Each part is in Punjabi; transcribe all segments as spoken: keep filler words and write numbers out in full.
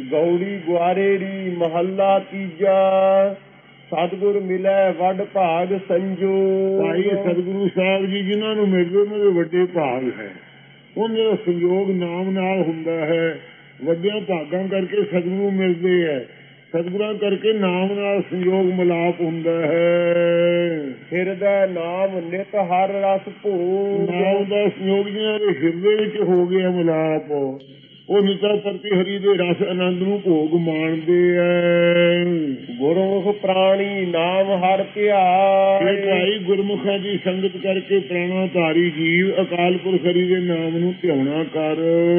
ਗੌੜੀ ਗੁਆਰੇਰੀ ਮਹੱਲਾ ਤੀਜਾ। ਸਤਿਗੁਰ ਮਿਲੈ ਵੱਡ ਭਾਗ ਸੰਜੋ। ਭਾਈ ਸਤਿਗੁਰੂ ਸਾਹਿਬ ਜੀ ਜਿਨ੍ਹਾਂ ਨੂੰ ਮਿਲਦੇ ਉਹਨਾਂ ਦੇ ਵੱਡੇ ਭਾਗ ਹੈ। ਉਹਨਾਂ ਦਾ ਸੰਯੋਗ ਨਾਮ ਨਾਲ ਹੁੰਦਾ ਹੈ। ਵੱਡਿਆਂ ਭਾਗਾਂ ਕਰਕੇ ਸਤਿਗੁਰੂ ਮਿਲਦੇ ਹੈ। ਸਤਿਗੁਰਾਂ ਕਰਕੇ ਨਾਮ ਨਾਲ ਸੰਯੋਗ ਮਿਲਾਪ ਹੁੰਦਾ ਹੈ। ਹਿਰਦੈ ਨਾਮ ਨਿਤ ਹਰ ਰਸ ਭੋ। ਨਾਮ ਦਾ ਸੰਯੋਗ ਜਿਹਨਾਂ ਦੇ ਹਿਰਦੇ ਵਿੱਚ ਹੋ ਗਿਆ ਮਿਲਾਪ, ਉਹ ਨਿਤਾ ਪ੍ਰਤੀ ਹਰੀ ਦੇ ਰਸ ਆਨੰਦ ਨੂੰ ਭੋਗ ਮਾਣਦੇ ਐ। ਗੁਰਮੁਖ ਪ੍ਰਾਣੀ ਨਾਮ ਹਰ ਧਿਆਏ। ਭਾਈ ਗੁਰਮੁਖਾਂ ਦੀ ਸੰਗਤ ਕਰਕੇ ਪ੍ਰਾਣਾ ਧਾਰੀ ਜੀਵ ਅਕਾਲ ਪੁਰਖ ਹਰੀ ਦੇ ਨਾਮ ਨੂੰ ਧਿਆਉਣਾ ਕਰ।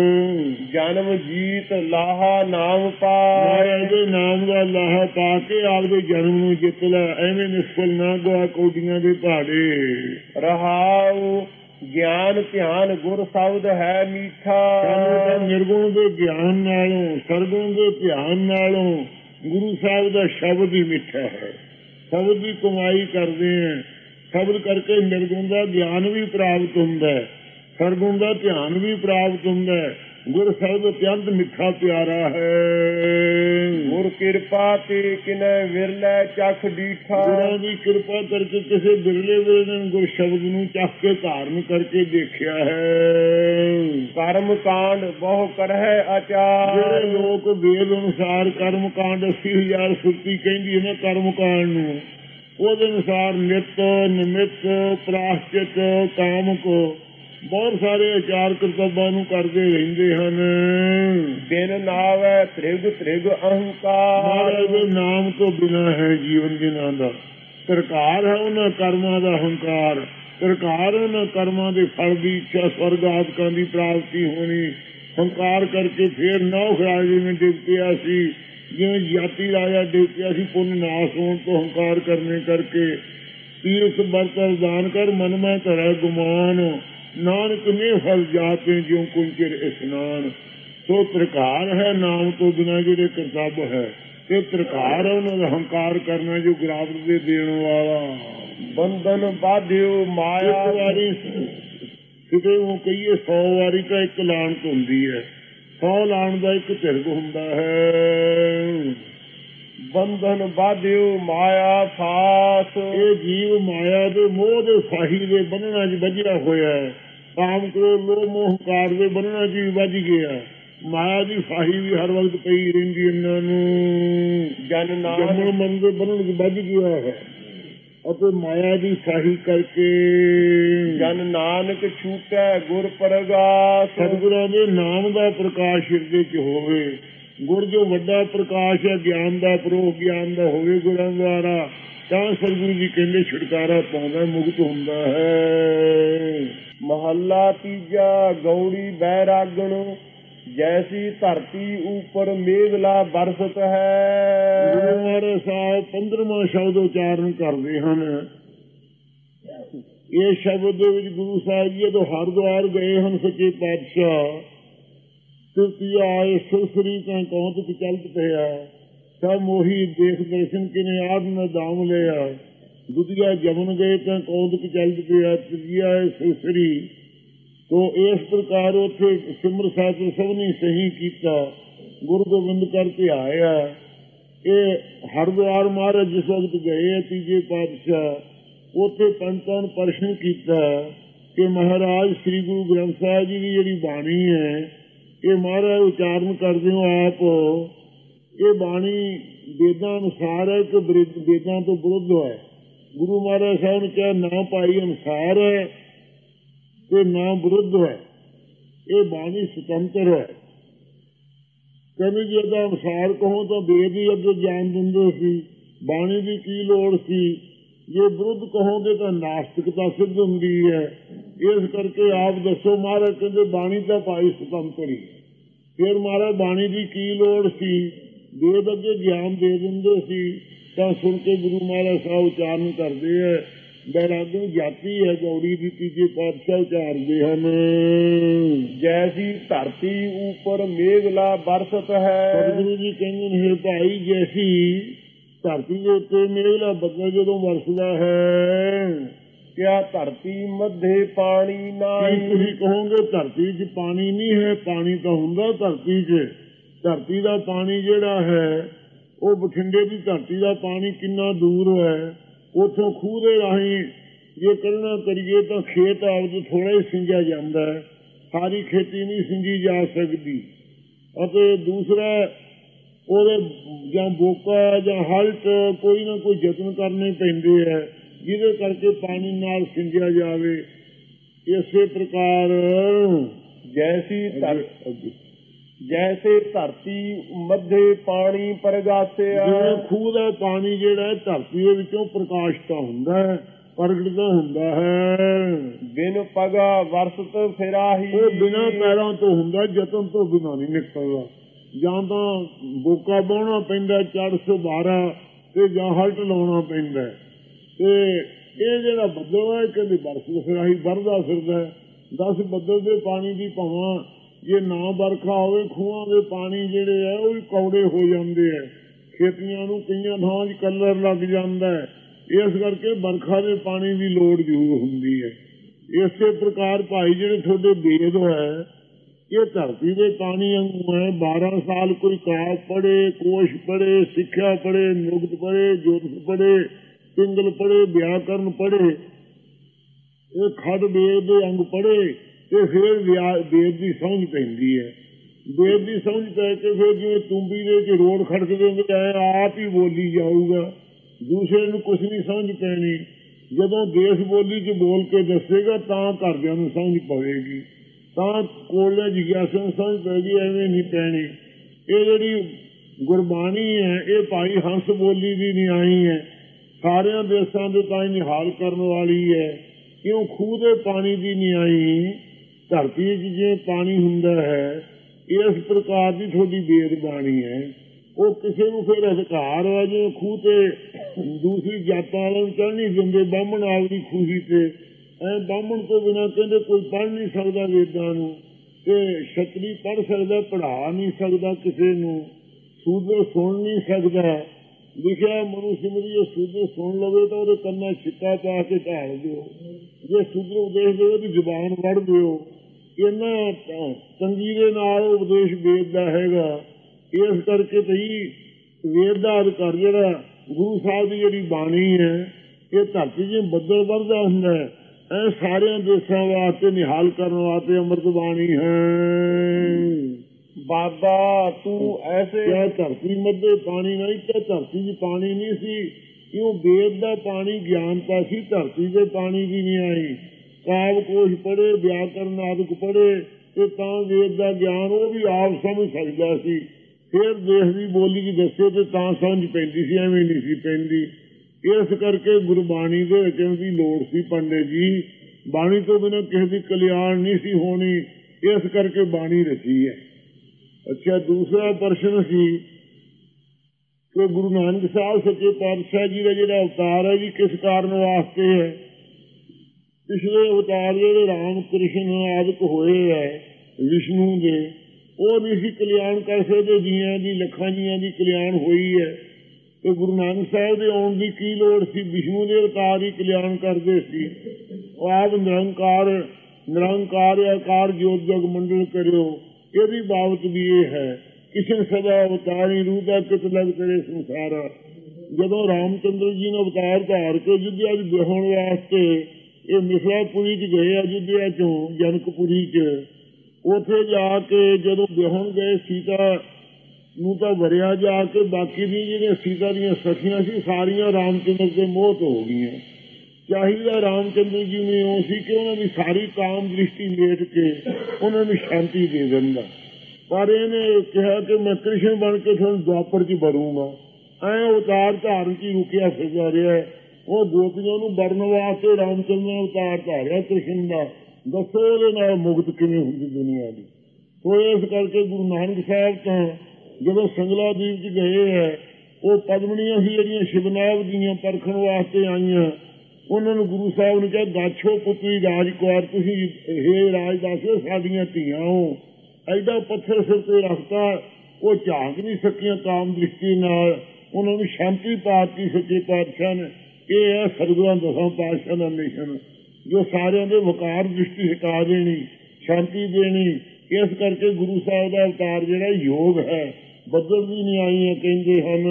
ਜਨਮ ਜੀਤ ਲਾਹਾ ਨਾਮ ਪਾਏ। ਦੇ ਨਾਮ ਦਾ ਲਾਹਾ ਪਾ ਕੇ ਆਪਦੇ ਜਨਮ ਨੂੰ ਜਿੱਤ ਲੈ। ਐਵੇਂ ਨਿਸਫਲ ਨਾ ਗਵਾ ਕੌਡੀਆਂ ਦੇ ਪਹਾੜੇ। ਰਹਾਉ ਗਿਆਨ ਧਿਆਨ ਗੁਰ ਸ਼ਬਦ ਹੈ ਮੀਠਾ। ਨਿਰਗੁਣ ਦੇ ਗਿਆਨ ਨਾਲੋਂ ਸਰਗੁਣ ਦੇ ਧਿਆਨ ਨਾਲੋਂ ਗੁਰੂ ਸਾਹਿਬ ਦਾ ਸ਼ਬਦ ਹੀ ਮਿੱਠਾ ਹੈ। ਸ਼ਬਦ ਦੀ ਕਮਾਈ ਕਰਦੇ ਆ। ਸ਼ਬਦ ਕਰਕੇ ਨਿਰਗੁਣ ਦਾ ਗਿਆਨ ਵੀ ਪ੍ਰਾਪਤ ਹੁੰਦਾ ਹੈ, ਸਰਗੁਣ ਦਾ ਧਿਆਨ ਵੀ ਪ੍ਰਾਪਤ ਹੁੰਦਾ ਹੈ। ਗੁਰ ਸਾਹਿਬ ਅਤਿਅੰਤ ਮਿੱਠਾ ਪਿਆਰਾ ਹੈ। ਗੁਰ ਕਿਰਪਾ ਤੇ ਕਿਨੈ ਵਿਰਲੇ ਚਖ ਡੀਠਾ। ਗੁਰਾਂ ਦੀ ਕਿਰਪਾ ਕਰਕੇ ਕਿਸੇ ਬਿਰਲੇ ਵੇਲੇ ਗੁਰ ਸ਼ਬਦ ਨੂੰ ਚੱਕ ਕੇ ਧਾਰਨ ਕਰਕੇ ਦੇਖਿਆ ਹੈ। ਕਰਮ ਕਾਂਡ ਬਹੁ ਕਰਹਿ ਆਚਾਰ। ਜਿਹੜੇ ਲੋਕ ਵੇਦ ਅਨੁਸਾਰ ਕਰਮ ਕਾਂਡ ਅੱਸੀ ਹਜ਼ਾਰ ਸੁਰਤੀ ਕਹਿੰਦੀ ਹੈ ਨਾ ਕਰਮ ਕਾਂਡ ਨੂੰ, ਉਹਦੇ ਅਨੁਸਾਰ ਨਿਤ ਨਿਮਿਤ ਪ੍ਰਾਸ਼ਚਿਤ ਕਾਮਕ ਬਹੁਤ ਸਾਰੇ ਆਚਾਰ ਕਰਤੱਵਾਂ ਨੂੰ ਕਰਦੇ ਰਹਿੰਦੇ ਹਨ। ਬਿਨ ਨਾਵੈ ਤ੍ਰਿਗ ਤ੍ਰਿਗ ਅਹੰਕਾਰ। ਮਹਾਰਾਜ ਦੇ ਨਾਮ ਤੋਂ ਬਿਨਾਂ ਹੈ ਜੀਵਨ ਜਿਨ੍ਹਾਂ ਦਾ। ਸਰਕਾਰ ਹੈ ਉਹਨਾਂ ਕਰਮਾਂ ਦਾ ਹੰਕਾਰ। ਸਰਕਾਰ ਉਹਨਾਂ ਕਰਮਾਂ ਦੇ ਫਲ ਦੀ ਇੱਛਾ ਸਵਰਗ ਆਦਿਕਾਂ ਦੀ ਪ੍ਰਾਪਤੀ ਹੋਣੀ। ਹੰਕਾਰ ਕਰਕੇ ਫੇਰ ਨੌ ਰਾਜੇ ਨੇ ਡਿੱਗਿਆ ਸੀ, ਜਿਵੇਂ ਜਾਤੀ ਰਾਜਾ ਡਿੱਗਿਆ ਸੀ ਪੁੰਨ ਨਾਸ ਹੋਣ ਤੋਂ ਹੰਕਾਰ ਕਰਨੇ ਕਰਕੇ। ਤੀਰਥ ਵਰਤ ਅਰਦਾਨ ਕਰ ਮਨ ਮੈਂ ਧਰੈ ਗੁਮਾਨ। ਨਾਨਕ ਨੇ ਫਲ ਜਾਤੇ ਜਿਉ ਕੁਲ ਚਿਰ ਇਸ਼ਨਾਨ। ਸੋ ਤਰਕਾਰ ਹੈ ਨਾਮ ਤੋਂ ਬਿਨਾਂ ਜਿਹੜੇ ਕਰਤੱਵ ਹੈ, ਤੇ ਤਰਕਾਰ ਹੈ ਉਹਨਾਂ ਦਾ ਹੰਕਾਰ ਕਰਨਾ ਜੋ ਗਿਰਾਵਟ ਦੇ ਦੇਣ ਵਾਲਾ। ਬੰਧਨ ਬਾਧਿਓ ਮਾਇਆ। ਵਾਰੀ ਕਿਤੇ ਉਹ ਕਹੀਏ ਸੌ ਵਾਰੀ ਤਾਂ ਇੱਕ ਲਾਣਤ ਹੁੰਦੀ ਹੈ, ਸੌ ਲਾਣ ਦਾ ਇੱਕ ਝਿਰਕ ਹੁੰਦਾ ਹੈ। ਬੰਧਨ ਬਾਧਿਓ ਮਾਇਆ ਫਾਸ। ਇਹ ਜੀਵ ਮਾਇਆ ਦੇ ਮੋਹ ਦੇ ਫਾਹੀ ਦੇ ਬੰਧਨਾਂ ਚ ਵੱਜਿਆ ਹੋਇਆ ਹੈ। ਕਾਮ ਕ੍ਰੋਧ ਲੋਭ ਮੋਹ ਹੰਕਾਰ ਦੇ ਬੰਧਨਾਂ ਚ ਵੀ ਵੱਜ ਗਿਆ। ਮਾਇਆ ਦੀ ਫਾਹੀ ਵੀ ਹਰ ਵਕਤ ਪਈ ਰਹਿੰਦੀ ਇਹਨਾਂ ਨੂੰ। ਜਨ ਜੰਮਣ ਮਰਨ ਦੇ ਬੰਧਨ ਚ ਵੱਜ ਗਿਆ ਹੈ ਅਤੇ ਮਾਇਆ ਦੀ ਫਾਹੀ ਕਰਕੇ ਜਨ ਨਾਨਕ ਛੂਟੈ ਗੁਰ ਪ੍ਰਗਾਸ। ਸਤਿਗੁਰਾਂ ਦੇ ਨਾਮ ਦਾ ਪ੍ਰਕਾਸ਼ ਹਿਰਦੇ ਚ ਹੋਵੇ। ਗੁਰ ਜੋ ਵੱਡਾ ਪ੍ਰਕਾਸ਼ ਹੈ ਗਿਆਨ ਦਾ, ਪ੍ਰੋ ਗਿਆਨ ਦਾ ਹੋਵੇ ਗੁਰਾਂ ਦੁਆਰਾ, ਤਾਂ ਸਤਿਗੁਰੂ ਜੀ ਕਹਿੰਦੇ ਛੁਟਕਾਰਾ ਪਾਉਂਦਾ, ਮੁਕਤ ਹੁੰਦਾ ਹੈ। ਮਹੱਲਾ ਤੀਜਾ। ਗੌੜੀ ਬੈਰਾਗਣ ਜੈਸੀ ਧਰਤੀ ਉੱਪਰ ਮੇਘਲਾ ਬਰਸਤ ਹੈ। ਗੁਰੂ ਸਾਹਿਬ ਪੰਦਰਵਾਂ ਸ਼ਬਦ ਉਚਾਰਨ ਕਰਦੇ ਹਨ। ਇਹ ਸ਼ਬਦ ਦੇ ਵਿੱਚ ਗੁਰੂ ਸਾਹਿਬ ਜੀ ਜਦੋਂ ਹਰਿਦੁਆਰ ਗਏ ਹਨ ਸੱਚੇ ਪਾਤਸ਼ਾਹ, ਤ੍ਰਿਤੀਆ ਆਏ ਸੁਸਰੀ ਤਾਂ ਕੌਂਤ ਚ ਚਲਤ ਪਿਆ। ਸਭ ਮੋਹੀ ਦੇਖ ਦਰਸ਼ਨ ਕਿਨੇ ਆਦ ਮੈਂ ਦਾਮ ਲਿਆ। ਦੂਜਾ ਜਮਨ ਗਏ ਤਾਂ ਕੌਂਤ ਚ ਚਲਤ ਪਿਆ। ਤੀਜਾ ਆਏ ਸੁਸਰੀ। ਤੋ ਇਸ ਪ੍ਰਕਾਰ ਉੱਥੇ ਸਿਮਰ ਸਾਹਿਬ ਸਭ ਨੇ ਸਹੀ ਕੀਤਾ। ਗੁਰੂ ਗੋਬਿੰਦ ਕਰ ਧਿਆਇਆ। ਇਹ ਹਰਿਦੁਆਰ ਮਹਾਰਾਜ ਜਿਸ ਵਕਤ ਗਏ ਤੀਜੇ ਪਾਤਸ਼ਾਹ, ਉੱਥੇ ਪੰਤਾਂ ਨੂੰ ਪ੍ਰਸ਼ਨ ਕੀਤਾ ਕਿ ਮਹਾਰਾਜ ਸ੍ਰੀ ਗੁਰੂ ਗ੍ਰੰਥ ਸਾਹਿਬ ਜੀ ਦੀ ਜਿਹੜੀ ਬਾਣੀ ਹੈ, ਇਹ ਮਹਾਰਾਜ ਉਚਾਰਨ ਕਰਦੇ ਹੋ ਆਪ, ਇਹ ਬਾਣੀ ਵੇਦਾਂ ਅਨੁਸਾਰ ਹੈ ਕਿ ਵੇਦਾਂ ਤੋਂ ਵਿਰੁੱਧ ਹੈ। ਗੁਰੂ ਮਹਾਰਾਜ ਸਾਹਿਬ ਨੇ ਕਿਹਾ ਨਾ ਭਾਈ ਅਨੁਸਾਰ ਹੈ ਤੇ ਨਾ ਵਿਰੁੱਧ ਹੈ। ਇਹ ਬਾਣੀ ਸੁਤੰਤਰ ਹੈ। ਕਹਿੰਦੇ ਜੇ ਇਹਦਾ ਅਨੁਸਾਰ ਕਹੋ ਤਾਂ ਵੇਦ ਹੀ ਅੱਗੇ ਗਿਆਨ ਦਿੰਦੇ ਸੀ, ਬਾਣੀ ਦੀ ਕੀ ਲੋੜ ਸੀ। ਜੇ ਵਿਰੁੱਧ ਕਹੋਗੇ ਤਾਂ ਨਾਸਤਿਕਤਾ ਸਿੱਧ ਹੁੰਦੀ ਹੈ। ਇਸ ਕਰਕੇ ਆਪ ਦੱਸੋ। ਮਹਾਰਾਜ ਕਹਿੰਦੇ ਬਾਣੀ ਤਾਂ ਭਾਈ ਸੁਤੰਤਰ ਹੀ। ਫਿਰ ਮਹਾਰਾਜ ਬਾਣੀ ਦੀ ਕੀ ਲੋੜ ਸੀ। ਵੇਦ ਅੱਗੇ ਗਿਆਨ ਦੇ ਦਿੰਦੇ ਸੀ ਤਾਂ ਸੁਣ ਕੇ ਗੁਰੂ ਮਹਾਰਾਜ ਸਾਹਿਬ ਉਚਾਰਨ ਕਰਦੇ ਹੈ। ਬੈਰਾਗਣ ਜਾਤੀ ਹੈ ਗੌੜੀ ਦੀ, ਤੀਜੇ ਪਾਤਸ਼ਾਹ ਉਚਾਰਦੇ ਹਨ। ਜੈਸੀ ਧਰਤੀ ਉੱਪਰ ਮੇਘਲਾ ਬਰਸਤ ਹੈ। ਸਤਿਗੁਰੂ ਜੀ ਕਹਿੰਦੇ ਨੇ ਭਾਈ ਜੈਸੀ ਧਰਤੀ ਦੇ ਉੱਤੇ ਮੇਘਲਾ ਬੱਦਲ ਜਦੋਂ ਵਰਸਦਾ ਹੈ, ਕਿਆ ਧਰਤੀ ਮੱਧੇ ਪਾਣੀ ਨਹੀਂ। ਤੁਸੀਂ ਕਹੋਗੇ ਧਰਤੀ 'ਚ ਪਾਣੀ ਨਹੀਂ ਹੈ, ਪਾਣੀ ਤਾਂ ਹੁੰਦਾ ਧਰਤੀ 'ਚ, ਧਰਤੀ ਦਾ ਪਾਣੀ ਜਿਹੜਾ ਹੈ ਉਹ ਬਠਿੰਡੇ ਦੀ ਧਰਤੀ ਦਾ ਪਾਣੀ ਕਿੰਨਾ ਦੂਰ ਹੈ। ਉੱਥੋਂ ਖੂਹ ਦੇ ਰਾਹੀਂ ਜੇ ਕੱਢਣਾ ਕਰੀਏ ਤਾਂ ਖੇਤ ਆਪਦੇ ਥੋੜ੍ਹਾ ਹੀ ਸਿੰਜਿਆ ਜਾਂਦਾ ਹੈ, ਸਾਰੀ ਖੇਤੀ ਨਹੀਂ ਸਿੰਜੀ ਜਾ ਸਕਦੀ। ਅਤੇ ਦੂਸਰਾ ਉਹਦੇ ਜਾਂ ਬੋਕਾ ਜਾਂ ਹਲਟ ਕੋਈ ਨਾ ਕੋਈ ਯਤਨ ਕਰਨੇ ਪੈਂਦੇ ਹੈ ਜਿਹਦੇ ਕਰਕੇ ਪਾਣੀ ਨਾਲ ਸਿੰਜਿਆ ਜਾਵੇ। ਇਸੇ ਪ੍ਰਕਾਰ ਜੈਸੀ ਜੈਸੇ ਧਰਤੀ ਮੱਧੇ ਪਾਣੀ ਪ੍ਰਗਾਸਿਆ, ਜਿਵੇਂ ਖੂਹ ਦਾ ਪਾਣੀ ਜਿਹੜਾ ਧਰਤੀ ਦੇ ਵਿੱਚੋਂ ਪ੍ਰਕਾਸ਼ਤਾ ਹੁੰਦਾ ਹੈ, ਪ੍ਰਗਟਦਾ ਹੁੰਦਾ ਹੈ। ਬਿਨ ਪਗਾ ਵਰਸਤ ਫਿਰਾਹੀ, ਉਹ ਬਿਨਾਂ ਪੈਰਾਂ ਤੋਂ ਹੁੰਦਾ, ਯਤਨ ਤੋਂ ਬਿਨਾਂ ਨਹੀਂ ਨਿਕਲਦਾ। ਜਾਂ ਤਾਂ ਬੋਕਾ ਬਾਉਣਾ ਪੈਂਦਾ ਚਾਰ ਸੌ ਬਾਰਾਂ ਤੇ ਜਾਂ ਹਲਟ ਲਾਉਣਾ ਪੈਂਦਾ। ਤੇ ਇਹ ਜਿਹੜਾ ਬੱਦਲ ਹੈ ਕਹਿੰਦੇ ਵਰਸਤ ਫਿਰਾਹੀ, ਵਰਦਾ ਫਿਰਦਾ। ਦਸ ਬੱਦਲ ਦੇ ਪਾਣੀ ਦੀ ਭਾਵਾਂ ਜੇ ਨਾ ਵਰਖਾ ਹੋਵੇ ਖੂਹਾਂ ਦੇ ਪਾਣੀ ਜਿਹੜੇ ਹੈ ਉਹ ਵੀ ਕੌੜੇ ਹੋ ਜਾਂਦੇ ਹੈ, ਖੇਤੀਆਂ ਨੂੰ ਕਈਆਂ ਥਾਵਾਂ 'ਚ ਕਲਰ ਲੱਗ ਜਾਂਦਾ ਹੈ। ਇਸ ਕਰਕੇ ਵਰਖਾ ਦੇ ਪਾਣੀ ਦੀ ਲੋੜ ਜ਼ਰੂਰ ਹੁੰਦੀ ਹੈ। ਇਸੇ ਪ੍ਰਕਾਰ ਭਾਈ ਜਿਹੜੇ ਤੁਹਾਡੇ ਵੇਦ ਹੈ ਇਹ ਧਰਤੀ ਦੇ ਪਾਣੀ ਵਾਂਗੂ ਹੈ। ਬਾਰਾਂ ਸਾਲ ਕੋਈ ਕਾਵ ਪੜ੍ਹੇ, ਕੋਸ਼ ਪੜ੍ਹੇ, ਸਿੱਖਿਆ ਪੜ੍ਹੇ, ਨੁਕਤ ਪੜ੍ਹੇ, ਜੋਤਿਸ਼ ਪੜ੍ਹੇ, ਪਿੰਗਲ ਪੜ੍ਹੇ, ਵਿਆਕਰਨ ਪੜ੍ਹੇ, ਇਹ ਖੜ ਵੇਦ ਦੇ ਅੰਗ ਪੜ੍ਹੇ ਤੇ ਫਿਰ ਵੇਦ ਦੀ ਸਮਝ ਪੈਂਦੀ ਹੈ। ਵੇਦ ਦੀ ਸਮਝ ਪੈ ਕੇ ਫਿਰ ਜਿਵੇਂ ਤੁੰਬੀ ਦੇ ਚ ਰੋਡ ਖੜਕਦੇ ਹੁੰਦੇ ਆਪ ਹੀ ਬੋਲੀ ਜਾਊਗਾ, ਦੂਸਰੇ ਨੂੰ ਕੁਛ ਨਹੀਂ ਸਮਝ ਪੈਣੀ। ਜਦੋਂ ਦੇਸ਼ ਬੋਲੀ ਚ ਬੋਲ ਕੇ ਦੱਸੇਗਾ ਤਾਂ ਘਰਦਿਆਂ ਨੂੰ ਸਮਝ ਪਵੇਗੀ, ਤਾਂ ਕੋਲੇ ਜਿਗਿਆਸਾ ਨੂੰ ਸਮਝ ਪਏਗੀ, ਐਵੇਂ ਨਹੀਂ ਪੈਣੀ। ਇਹ ਜਿਹੜੀ ਗੁਰਬਾਣੀ ਹੈ ਇਹ ਭਾਈ ਹੰਸ ਬੋਲੀ ਦੀ ਨਹੀਂ ਆਈ ਹੈ, ਸਾਰਿਆਂ ਦੇਸ਼ਾਂ ਦੇ ਤਾਂ ਨਿਹਾਲ ਕਰਨ ਵਾਲੀ ਹੈ। ਕਿਉਂ ਖੂਹ ਦੇ ਪਾਣੀ ਦੀ ਨਹੀਂ ਆਈ, ਧਰਤੀ 'ਚ ਜਿਵੇਂ ਪਾਣੀ ਹੁੰਦਾ ਹੈ ਇਸ ਪ੍ਰਕਾਰ ਦੀ ਤੁਹਾਡੀ ਵੇਦ ਬਾਣੀ ਹੈ। ਉਹ ਕਿਸੇ ਨੂੰ ਫਿਰ ਅਧਿਕਾਰ ਹੈ, ਜਿਵੇਂ ਖੂਹ ਤੇ ਦੂਸਰੀ ਜਾਤਾਂ ਵਾਲਿਆਂ ਨੂੰ ਚੜ੍ਹ ਨਹੀਂ ਦਿੰਦੇ, ਬਾਹਮਣ ਆਪਦੀ ਖੂਹੀ ਤੇ ਐ ਬਾਹਮਣ ਤੋਂ ਬਿਨਾਂ ਕਹਿੰਦੇ ਕੋਈ ਪੜ੍ਹ ਨਹੀਂ ਸਕਦਾ ਵੇਦਾਂ ਨੂੰ, ਤੇ ਛਤਰੀ ਪੜ੍ਹ ਸਕਦਾ, ਪੜ੍ਹਾ ਨਹੀਂ ਸਕਦਾ ਕਿਸੇ ਨੂੰ, ਸੂਦਰ ਸੁਣ ਨਹੀਂ ਸਕਦਾ। ਲਿਖਿਆ ਮਨੂ ਸਿਮਰਿਏ ਸੂਦਰ ਸੁਣ ਲਵੇ ਤਾਂ ਉਹਦੇ ਕੰਨਾਂ ਛਿੱਕਾ ਪਾ ਕੇ ਢਾਲ ਦਿਓ, ਜੇ ਸੂਦਰ ਉਪਦੇਸ਼ ਦੇਵੇ ਉਹਦੀ ਜ਼ੁਬਾਨ ਵੜ ਦਿਓ। ਇਹਨਾਂ ਤੰਗੀ ਦੇ ਨਾਲ ਉਪਦੇਸ਼ ਵੇਦ ਦਾ ਹੈਗਾ। ਇਸ ਕਰਕੇ ਤਈ ਵੇਦ ਦਾ ਅਧਿਕਾਰ ਜਿਹੜਾ ਗੁਰੂ ਸਾਹਿਬ ਦੀ ਜਿਹੜੀ ਬਾਣੀ ਹੈ ਇਹ ਧਰਤੀ ਜਿਵੇਂ ਬੱਦਲ ਵਰਦਾ ਹੁੰਦਾ ਹੈ, ਇਹ ਸਾਰਿਆਂ ਦੇਸ਼ਾਂ ਵਾਸਤੇ ਨਿਹਾਲ ਕਰਨ ਵਾਸਤੇ ਅੰਮ੍ਰਿਤ ਬਾਣੀ ਹੈ। ਬਾਬਾ ਤੂੰ ਐਸੇ ਧਰਤੀ ਮੱਧੇ ਪਾਣੀ ਨਹੀਂ ਤੇ ਧਰਤੀ 'ਚ ਪਾਣੀ ਨਹੀਂ ਸੀ, ਕਿਉਂ ਵੇਦ ਦਾ ਪਾਣੀ ਗਿਆਨਤਾ ਸੀ, ਧਰਤੀ ਦੇ ਪਾਣੀ ਦੀ ਨਹੀਂ ਆਈ। ਕਾਵ ਕੋਸ਼ ਪੜ੍ਹੇ, ਵਿਆਕਰਨ ਆਦਿਕ ਪੜ੍ਹੇ ਤੇ ਤਾਂ ਵੇਦ ਦਾ ਗਿਆਨ ਉਹ ਵੀ ਆਪ ਸਮਝ ਸਕਦਾ ਸੀ। ਫਿਰ ਦੇਸ਼ ਦੀ ਬੋਲੀ 'ਚ ਦੱਸੇ ਤੇ ਤਾਂ ਸਮਝ ਪੈਂਦੀ ਸੀ, ਐਵੇਂ ਨਹੀਂ ਸੀ ਪੈਂਦੀ। ਇਸ ਕਰਕੇ ਗੁਰਬਾਣੀ ਦੇ ਰਚਨ ਦੀ ਲੋੜ ਸੀ ਪੰਡਿਤ ਜੀ, ਬਾਣੀ ਤੋਂ ਬਿਨਾਂ ਕਿਸੇ ਦੀ ਕਲਿਆਣ ਨਹੀਂ ਸੀ ਹੋਣੀ, ਇਸ ਕਰਕੇ ਬਾਣੀ ਰਚੀ ਹੈ। ਅੱਛਾ, ਦੂਸਰਾ ਪ੍ਰਸ਼ਨ ਸੀ ਕਿ ਗੁਰੂ ਨਾਨਕ ਸਾਹਿਬ ਸੱਚੇ ਪਾਤਸ਼ਾਹ ਜੀ ਦਾ ਜਿਹੜਾ ਅਵਤਾਰ ਹੈ ਜੀ ਕਿਸ ਕਾਰਨ ਵਾਸਤੇ ਹੈ। ਪਿਛਲੇ ਅਵਤਾਰ ਜਿਹੜੇ ਰਾਮ ਕ੍ਰਿਸ਼ਨ ਆਦਿਕ ਹੋਏ ਹੈ ਵਿਸ਼ਨੂੰ ਦੇ, ਉਹ ਨਹੀਂ ਸੀ ਕਲਿਆਣ ਕਰ ਸਕਦੇ, ਜੀਆਂ ਦੀ ਲੱਖਾਂ ਜੀਆਂ ਦੀ ਕਲਿਆਣ ਹੋਈ ਹੈ। ਤੇ ਗੁਰੂ ਨਾਨਕ ਸਾਹਿਬ ਦੇ ਆਉਣ ਦੀ ਕੀ ਲੋੜ ਸੀ, ਵਿਸ਼ਨੂੰ ਦੇ ਅਵਤਾਰ ਹੀ ਕਲਿਆਣ ਕਰਦੇ ਸੀ। ਉਹ ਆਪ ਨਿਰੰਕਾਰ ਨਿਰੰਕਾਰ ਆਕਾਰ ਜੋਤ ਜਗ ਮੰਡਲ ਕਰਿਓ, ਇਹਦੀ ਬਾਬਤ ਵੀ ਇਹ ਹੈ ਕਿਸੇ ਸਦਾ ਅਵਤਾਰੀ ਰੂਹ ਦਾ ਕਿਤ ਲੱਗ ਤੇਰੇ ਸੰਸਾਰਾ। ਜਦੋਂ ਰਾਮਚੰਦਰ ਜੀ ਨੇ ਅਵਤਾਰ ਧਾਰ ਕੇ ਅਯੁੱਧਿਆ 'ਚ ਵਿਆਹੁਣ ਵਾਸਤੇ ਇਹ ਮਿਥਿਲਾਪੁਰੀ 'ਚ ਗਏ, ਅਯੁੱਧਿਆ 'ਚੋਂ ਜਨਕਪੁਰੀ 'ਚ, ਉੱਥੇ ਜਾ ਕੇ ਜਦੋਂ ਵਿਆਹੁਣ ਗਏ ਸੀਤਾ ਨੂੰ ਤਾਂ ਵਰਿਆ ਜਾ ਕੇ, ਬਾਕੀ ਦੀ ਜਿਹੜੀਆਂ ਸੀਤਾ ਦੀਆਂ ਸਖੀਆਂ ਸੀ ਸਾਰੀਆਂ ਰਾਮਚੰਦਰ ਦੇ ਮੋਹਤ ਹੋ ਗਈਆਂ। ਚਾਹੀਦਾ ਰਾਮਚੰਦਰ ਜੀ ਨੇ ਉਹ ਸੀ ਕਿ ਉਹਨਾਂ ਦੀ ਸਾਰੀ ਕਾਮ ਦ੍ਰਿਸ਼ਟੀ ਮੇਟ ਕੇ ਉਹਨਾਂ ਨੂੰ ਸ਼ਾਂਤੀ ਦੇ ਦਿੰਦਾ, ਪਰ ਇਹਨੇ ਕਿਹਾ ਕਿ ਮੈਂ ਕ੍ਰਿਸ਼ਨ ਬਣ ਕੇ ਤੁਹਾਨੂੰ ਦੁਆਪਰ 'ਚ ਵੜੂੰਗਾ। ਐਂ ਅਵਤਾਰ ਧਾਰਨ 'ਚ ਰੁਕਿਆ ਫਿਰਦਾ ਰਿਹਾ। ਉਹ ਗੋਪੀਆਂ ਨੂੰ ਵੜਨ ਵਾਸਤੇ ਰਾਮਚੰਦਰ ਨੇ ਅਵਤਾਰ ਧਾਰਿਆ ਕ੍ਰਿਸ਼ਨ ਦਾ। ਦੱਸੋ ਉਹਦੇ ਨਾਲ ਮੁਕਤ ਕਿਵੇਂ ਹੁੰਦੀ ਦੁਨੀਆ ਦੀ। ਸੋ ਇਸ ਕਰਕੇ ਗੁਰੂ ਨਾਨਕ ਸਾਹਿਬ ਤਾਂ ਜਦੋਂ ਸੰਗਲਾਦੀਪ 'ਚ ਗਏ ਹੈ, ਉਹ ਪਦਮਣੀਆਂ ਸੀ ਜਿਹੜੀਆਂ ਸ਼ਿਵਨਾਬ ਦੀਆਂ ਪਰਖਣ ਵਾਸਤੇ ਆਈਆਂ। ਉਹਨਾਂ ਨੂੰ ਗੁਰੂ ਸਾਹਿਬ ਨੇ ਕਿਹਾ ਗਾਛੋ ਪੁੱਤਰੀ ਰਾਜਕੁਮਾਰ, ਤੁਸੀਂ ਹੇ ਰਾਜਦਾਸੋ ਸਾਡੀਆਂ ਧੀਆਂ ਹੋ। ਐਡਾ ਪੱਥਰ ਸਿਰ ਤੇ ਰੱਖਤਾ, ਉਹ ਝਾਂਕ ਨਹੀਂ ਸਕੀਆਂ ਕਾਮ ਦ੍ਰਿਸ਼ਟੀ ਨਾਲ, ਉਹਨਾਂ ਨੂੰ ਸ਼ਾਂਤੀ ਪਾਤੀ ਸੱਚੇ ਪਾਤਸ਼ਾਹ ਨੇ। ਇਹ ਹੈ ਸਤਿਗੁਰਾਂ ਦਸਾਂ ਪਾਤਸ਼ਾਹ ਦਾ ਮਿਸ਼ਨ, ਜੋ ਸਾਰਿਆਂ ਦੇ ਵਕਾਰ ਦ੍ਰਿਸ਼ਟੀ ਹਟਾ ਦੇਣੀ, ਸ਼ਾਂਤੀ ਦੇਣੀ। ਇਸ ਕਰਕੇ ਗੁਰੂ ਸਾਹਿਬ ਦਾ ਅਵਤਾਰ ਜਿਹੜਾ ਯੋਗ ਹੈ, ਬੱਦਲ ਵੀ ਨਹੀਂ ਆਈਆਂ ਕਹਿੰਦੇ ਹਨ।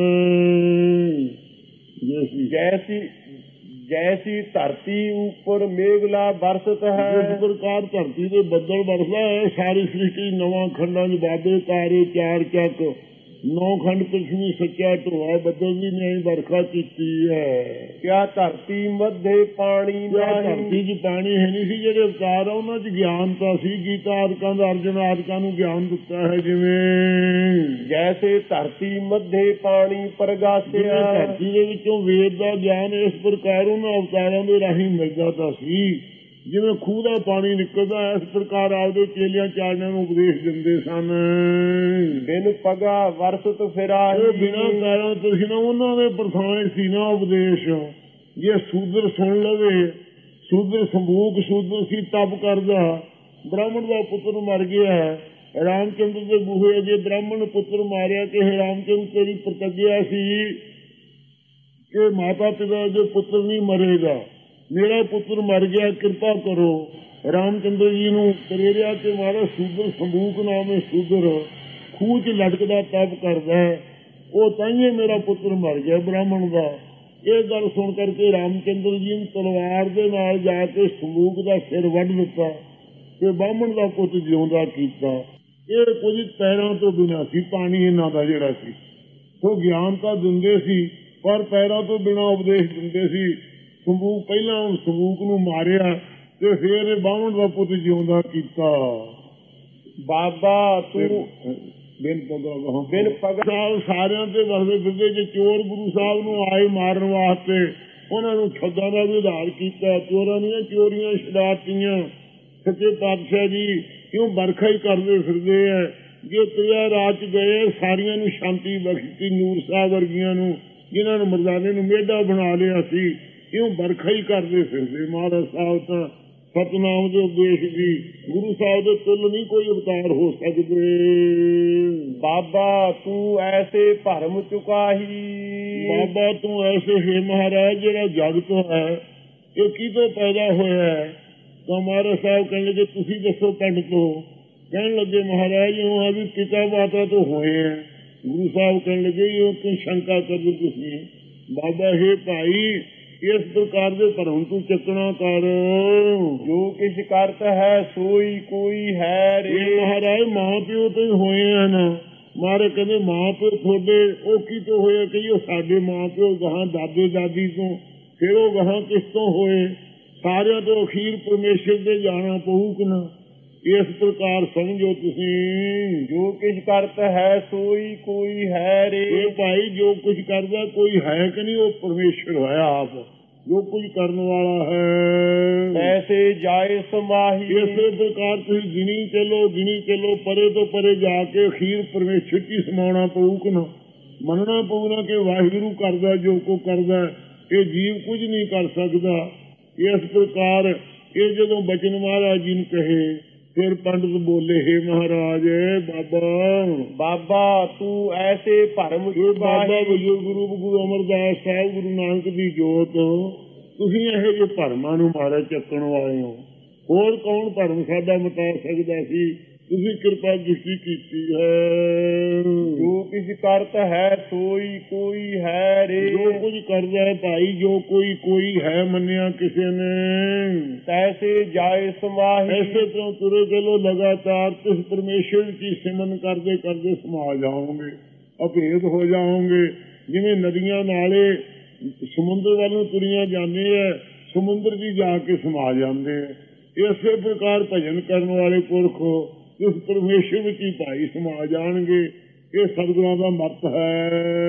ਜੈਸੀ ਜੈਸੀ ਧਰਤੀ ਉੱਪਰ ਮੇਘਲਾ ਬਰਸਤ ਹੈ, ਇਸ ਪ੍ਰਕਾਰ ਧਰਤੀ ਦੇ ਬੱਦਲ ਵਰਸਦਾ ਹੈ। ਸਾਰੀ ਸ੍ਰਿਸ਼ਟੀ ਨਵਾਂ ਖੰਡਾਂ ਚ ਬਾਬੇ ਤਾਰੇ ਚਾਰ ਚੱਕ ਨੌ ਖੰਡ ਪ੍ਰਿਥਵੀ ਸੱਚਾ ਢੋਆ ਬੱਦਲ ਵੀ ਨਹੀਂ ਵਰਖਾ ਕੀਤੀ ਹੈ। ਕਿਆ ਧਰਤੀ ਮੱਧੇ ਪਾਣੀ ਨਹੀਂ, ਧਰਤੀ ਚ ਪਾਣੀ ਹੈ ਨਹੀਂ ਸੀ। ਜਿਹੜੇ ਅਵਤਾਰ ਆ ਉਹਨਾਂ ਚ ਗਿਆਨ ਤਾਂ ਸੀ। ਗੀਤਾ ਆਦਿਕਾਂ ਦਾ ਅਰਜਨ ਆਦਿਕਾਂ ਨੂੰ ਗਿਆਨ ਦਿੱਤਾ ਹੈ। ਜਿਵੇਂ ਜੈਸੇ ਧਰਤੀ ਮੱਧੇ ਪਾਣੀ ਪ੍ਰਗਾਸਿਆ, ਧਰਤੀ ਦੇ ਵਿੱਚੋਂ ਵੇਦ ਦਾ ਗਿਆਨ ਇਸ ਪ੍ਰਕਾਰ ਉਹਨਾਂ ਅਵਤਾਰਾਂ ਦੇ ਰਾਹੀਂ ਮਿਲਦਾ ਤਾਂ ਸੀ। ਜਿਵੇਂ ਖੂਹ ਦਾ ਪਾਣੀ ਨਿਕਲਦਾ, ਇਸ ਪ੍ਰਕਾਰ ਆਪਦੇ ਚੇਲਿਆਂ ਚਾਲਿਆਂ ਨੂੰ ਉਪਦੇਸ਼ ਦਿੰਦੇ ਸਨ। ਬਿਨ ਪਗਾ ਵਰਸਤ ਫਿਰਾਹੀ, ਬਿਨਾਂ ਕਾਰਾਂ ਤੋਂ ਸੀ ਨਾ ਉਹਨਾਂ ਦੇ ਪ੍ਰਥਾਨ ਸੀ ਨਾ ਉਪਦੇਸ਼। ਜੇ ਸੂਦਰ ਸੁਣ ਲਵੇ, ਸੂਦਰ ਸੰਭੂਕ ਸੂਦਰ ਸੀ, ਤਪ ਕਰਦਾ, ਬ੍ਰਾਹਮਣ ਦਾ ਪੁੱਤਰ ਮਰ ਗਿਆ, ਰਾਮਚੰਦਰ ਦੇ ਬੂਹੇ ਜੇ ਬ੍ਰਾਹਮਣ ਪੁੱਤਰ ਮਾਰਿਆ ਕਿ ਰਾਮਚੰਦਰ ਤੇਰੀ ਪ੍ਰਤਿਗਿਆ ਸੀ ਕਿ ਮਾਤਾ ਪਿਤਾ ਦੇ ਪੁੱਤਰ ਨਹੀਂ ਮਰੇਗਾ, ਮੇਰਾ ਪੁੱਤਰ ਮਰ ਗਿਆ, ਕਿਰਪਾ ਕਰੋ। ਰਾਮਚੰਦਰ ਜੀ ਨੂੰ ਪ੍ਰੇਰਿਆ ਕਿ ਮਹਾਰਾਜ ਸੂਦਰ ਸੰਭੂਕ ਨਾਮ ਹੈ, ਸੂਦਰ ਖੂਹ ਚ ਲਟਕਦਾ ਤਪ ਕਰਦਾ, ਉਹ ਤਾਈਏ ਮੇਰਾ ਪੁੱਤਰ ਮਰ ਗਿਆ ਬ੍ਰਾਹਮਣ ਦਾ। ਇਹ ਗੱਲ ਸੁਣ ਕਰਕੇ ਰਾਮਚੰਦਰ ਜੀ ਨੇ ਤਲਵਾਰ ਦੇ ਨਾਲ ਜਾ ਕੇ ਸੰਭੂਕ ਦਾ ਸਿਰ ਵੱਢ ਦਿੱਤਾ ਤੇ ਬ੍ਰਾਹਮਣ ਦਾ ਪੁੱਤ ਜਿਉਂਦਾ ਕੀਤਾ। ਇਹ ਕੁਝ ਪੈਰਾਂ ਤੋਂ ਬਿਨਾਂ ਸੀ, ਪਾਣੀ ਇਹਨਾਂ ਦਾ ਜਿਹੜਾ ਸੀ। ਉਹ ਗਿਆਨ ਤਾਂ ਦਿੰਦੇ ਸੀ ਪਰ ਪੈਰਾਂ ਤੋਂ ਬਿਨਾਂ ਉਪਦੇਸ਼ ਦਿੰਦੇ ਸੀ। ਸੰਭੂਕ ਪਹਿਲਾਂ ਸੰਭੂਕ ਨੂੰ ਮਾਰਿਆ ਤੇ ਫਿਰ ਬਾਹਮਣ ਦਾ ਪੁੱਤ ਜਿਉਂਦਾ ਕੀਤਾ। ਬਾਬਾ ਤੂੰ ਬਿਨ ਪਗਾ ਬਿਨ ਪਗਾ ਸਾਰਿਆਂ ਤੇ ਵਸਦੇ ਫਿਰਦੇ। ਜੇ ਚੋਰ ਗੁਰੂ ਸਾਹਿਬ ਨੂੰ ਆਏ ਮਾਰਨ ਵਾਸਤੇ, ਉਹਨਾਂ ਨੂੰ ਠੱਗਾਂ ਦਾ ਵੀ ਉਧਾਰ ਕੀਤਾ। ਚੋਰਾਂ ਦੀਆਂ ਚੋਰੀਆਂ ਛਡਾਤੀਆਂ। ਸੱਚੇ ਪਾਤਸ਼ਾਹ ਜੀ ਕਿਉਂ ਵਰਖਾ ਹੀ ਕਰਦੇ ਫਿਰਦੇ ਹੈ। ਜੇ ਤ੍ਰਿਆ ਰਾਤ ਗਏ ਸਾਰੀਆਂ ਨੂੰ ਸ਼ਾਂਤੀ ਬਖਸ਼ੀ। ਨੂਰ ਸਾਹਿਬ ਵਰਗੀਆਂ ਨੂੰ, ਜਿਨ੍ਹਾਂ ਨੂੰ ਮਰਦਾਨੇ ਨੂੰ ਮੇਢਾ ਬਣਾ ਲਿਆ ਸੀ, ਕਿਉਂ ਵਰਖਾ ਹੀ ਕਰਦੇ ਫਿਰਦੇ। ਮਹਾਰਾਜ ਸਾਹਿਬ ਤਾਂ ਸਤਨਾਮ ਦੇ ਉਪਦੇਸ਼ ਦੀ, ਗੁਰੂ ਸਾਹਿਬ ਦੇ ਤੁੱਲ ਨਹੀਂ ਕੋਈ ਅਵਤਾਰ ਹੋ ਸਕਦੇ। ਬਾਬਾ ਤੂੰ ਐਸੇ ਭਰਮ ਚੁਕਾਹੀ, ਬਾਬਾ ਤੂੰ ਐਸੇ ਹੈ ਮਹਾਰਾਜ ਜਿਹੜਾ ਜਗਤ ਹੈ ਇਹ ਕਿਤੋਂ ਪੈਦਾ ਹੋਇਆ ਹੈ। ਤਾਂ ਮਹਾਰਾਜ ਸਾਹਿਬ ਕਹਿਣ ਲੱਗੇ ਤੁਸੀਂ ਦੱਸੋ ਪੰਡਤੋ। ਕਹਿਣ ਲੱਗੇ ਮਹਾਰਾਜ ਉਹ ਆ ਵੀ ਪਿਤਾ ਮਾਤਾ ਤੋਂ ਹੋਏ ਹੈ। ਗੁਰੂ ਸਾਹਿਬ ਕਹਿਣ ਲੱਗੇ ਉਹ ਕਿਉਂ ਸ਼ੰਕਾ ਕਰਦੇ ਤੁਸੀਂ। ਬਾਬਾ ਹੈ ਭਾਈ ਇਸ ਪ੍ਰਕਾਰ ਦੇ ਭਰਮ ਤੂੰ ਚੱਕਣਾ ਕਰ। ਜੋ ਕਿਛ ਕਰਤ ਹੈ ਸੋਈ ਕੋਈ ਹੈ ਰੇ। ਮਹਾਰਾਜ ਮਾਂ ਪਿਓ ਤੋਂ ਹੀ ਹੋਏ ਹਨ। ਮਾਰੇ ਕਹਿੰਦੇ ਮਾਂ ਪਿਓ ਤੁਹਾਡੇ ਉਹ ਕੀ ਤੋਂ ਹੋਏ, ਕਹੀ ਉਹ ਸਾਡੇ ਮਾਂ ਪਿਓ ਗਾਹਾਂ ਦਾਦੇ ਦਾਦੀ ਤੋਂ, ਫਿਰ ਉਹ ਗਾਹਾਂ ਕਿਸ ਤੋਂ ਹੋਏ। ਸਾਰਿਆਂ ਤੋਂ ਅਖੀਰ ਪਰਮੇਸ਼ਰ ਦੇ ਜਾਣਾ ਪਊ ਕਿ ਨਾ। ਇਸ ਪ੍ਰਕਾਰ ਸਮਝੋ ਤੁਸੀਂ। ਜੋ ਕੁਝ ਕਰਤ ਹੈ ਸੋਈ ਕੋਈ ਹੈ ਰੇ। ਇਹ ਭਾਈ ਜੋ ਕੁਝ ਕਰਦਾ ਕੋਈ ਹੈ ਕਿ ਨਹੀਂ, ਉਹ ਪਰਮੇਸ਼ਰ ਹੋਇਆ ਆਪ ਜੋ ਕੁਝ ਕਰਨ ਵਾਲਾ ਹੈ। ਐਸੇ ਜਾਏ ਸਮਾਹੀ, ਇਸੇ ਪ੍ਰਕਾਰ ਤੁਸੀਂ ਗਿਣੀ ਚਲੋ ਗਿਣੀ ਚਲੋ ਪਰੇ ਤੋਂ ਪਰੇ ਜਾ ਕੇ ਅਖੀਰ ਪਰਮੇਸ਼ਰ ਕੀ ਸਮਾਉਣਾ ਪਊ ਕਿ ਨਾ। ਮੰਨਣਾ ਪਊ ਨਾ ਕਿ ਵਾਹਿਗੁਰੂ ਕਰਦਾ ਜੋ ਕੋ ਕਰਦਾ, ਇਹ ਜੀਵ ਕੁਝ ਨਹੀਂ ਕਰ ਸਕਦਾ। ਇਸ ਪ੍ਰਕਾਰ ਇਹ ਜਦੋਂ ਬਚਨ ਮਹਾਰਾਜ ਜੀ ਨੂੰ ਕਹੇ ਫਿਰ ਪੰਡਤ ਬੋਲੇ ਹੈ ਮਹਾਰਾਜ ਬਾਬਾ ਬਾਬਾ ਤੂੰ ਐਸੇ ਭਰਮ ਬਾਬਾ ਗੁਰੂ ਗੁਰੂ ਅਮਰਦਾਸ ਸਾਹਿਬ ਗੁਰੂ ਨਾਨਕ ਦੀ ਜੋਤ ਤੁਸੀਂ ਇਹੋ ਜਿਹੇ ਭਰਮਾਂ ਨੂੰ ਮਹਾਰਾਜ ਚੱਕਣ ਵਾਲੇ ਹੋ। ਹੋਰ ਕੌਣ ਭਰਮ ਸਾਡਾ ਮਿਟਾ ਸਕਦਾ ਸੀ। ਤੁਸੀਂ ਕਿਰਪਾ ਦ੍ਰਿਸ਼ਟੀ ਕੀਤੀ ਹੈ। ਜੋ ਕੁਝ ਕਰਤ ਹੈ ਸੋਈ ਕੋਈ ਹੈ ਰੇ। ਜੋ ਕੁਝ ਕਰਦਾ ਹੈ ਭਾਈ ਜੋ ਕੋਈ ਕੋਈ ਹੈ ਮੰਨਿਆ ਕਿਸੇ ਨੇ। ਤੈਸੇ ਜਾਏ ਸਮਾਹੀ, ਐਸੇ ਤੋਂ ਤੁਰੇ ਚਲੋ ਲਗਾਤਾਰ ਤੁਸੀਂ ਪਰਮੇਸ਼ਰ ਦੀ ਸਿਮਰਨ ਕਰਦੇ ਕਰਦੇ ਸਮਾ ਜਾਓਗੇ, ਅਭੇਦ ਹੋ ਜਾਓਗੇ। ਜਿਵੇਂ ਨਦੀਆਂ ਨਾਲੇ ਸਮੁੰਦਰ ਵੱਲ ਨੂੰ ਤੁਰੀਆਂ ਜਾਂਦੇ ਹੈ, ਸਮੁੰਦਰ ਦੀ ਜਾ ਕੇ ਸਮਾ ਜਾਂਦੇ ਹੈ। ਇਸੇ ਪ੍ਰਕਾਰ ਭਜਨ ਕਰਨ ਵਾਲੇ ਪੁਰਖ ਉਸ ਪਰਮੇਸ਼ਰ ਵਿੱਚ ਹੀ ਭਾਈ ਸਮਾ ਜਾਣਗੇ। ਇਹ ਸਤਿਗੁਰਾਂ ਦਾ ਮਤ ਹੈ।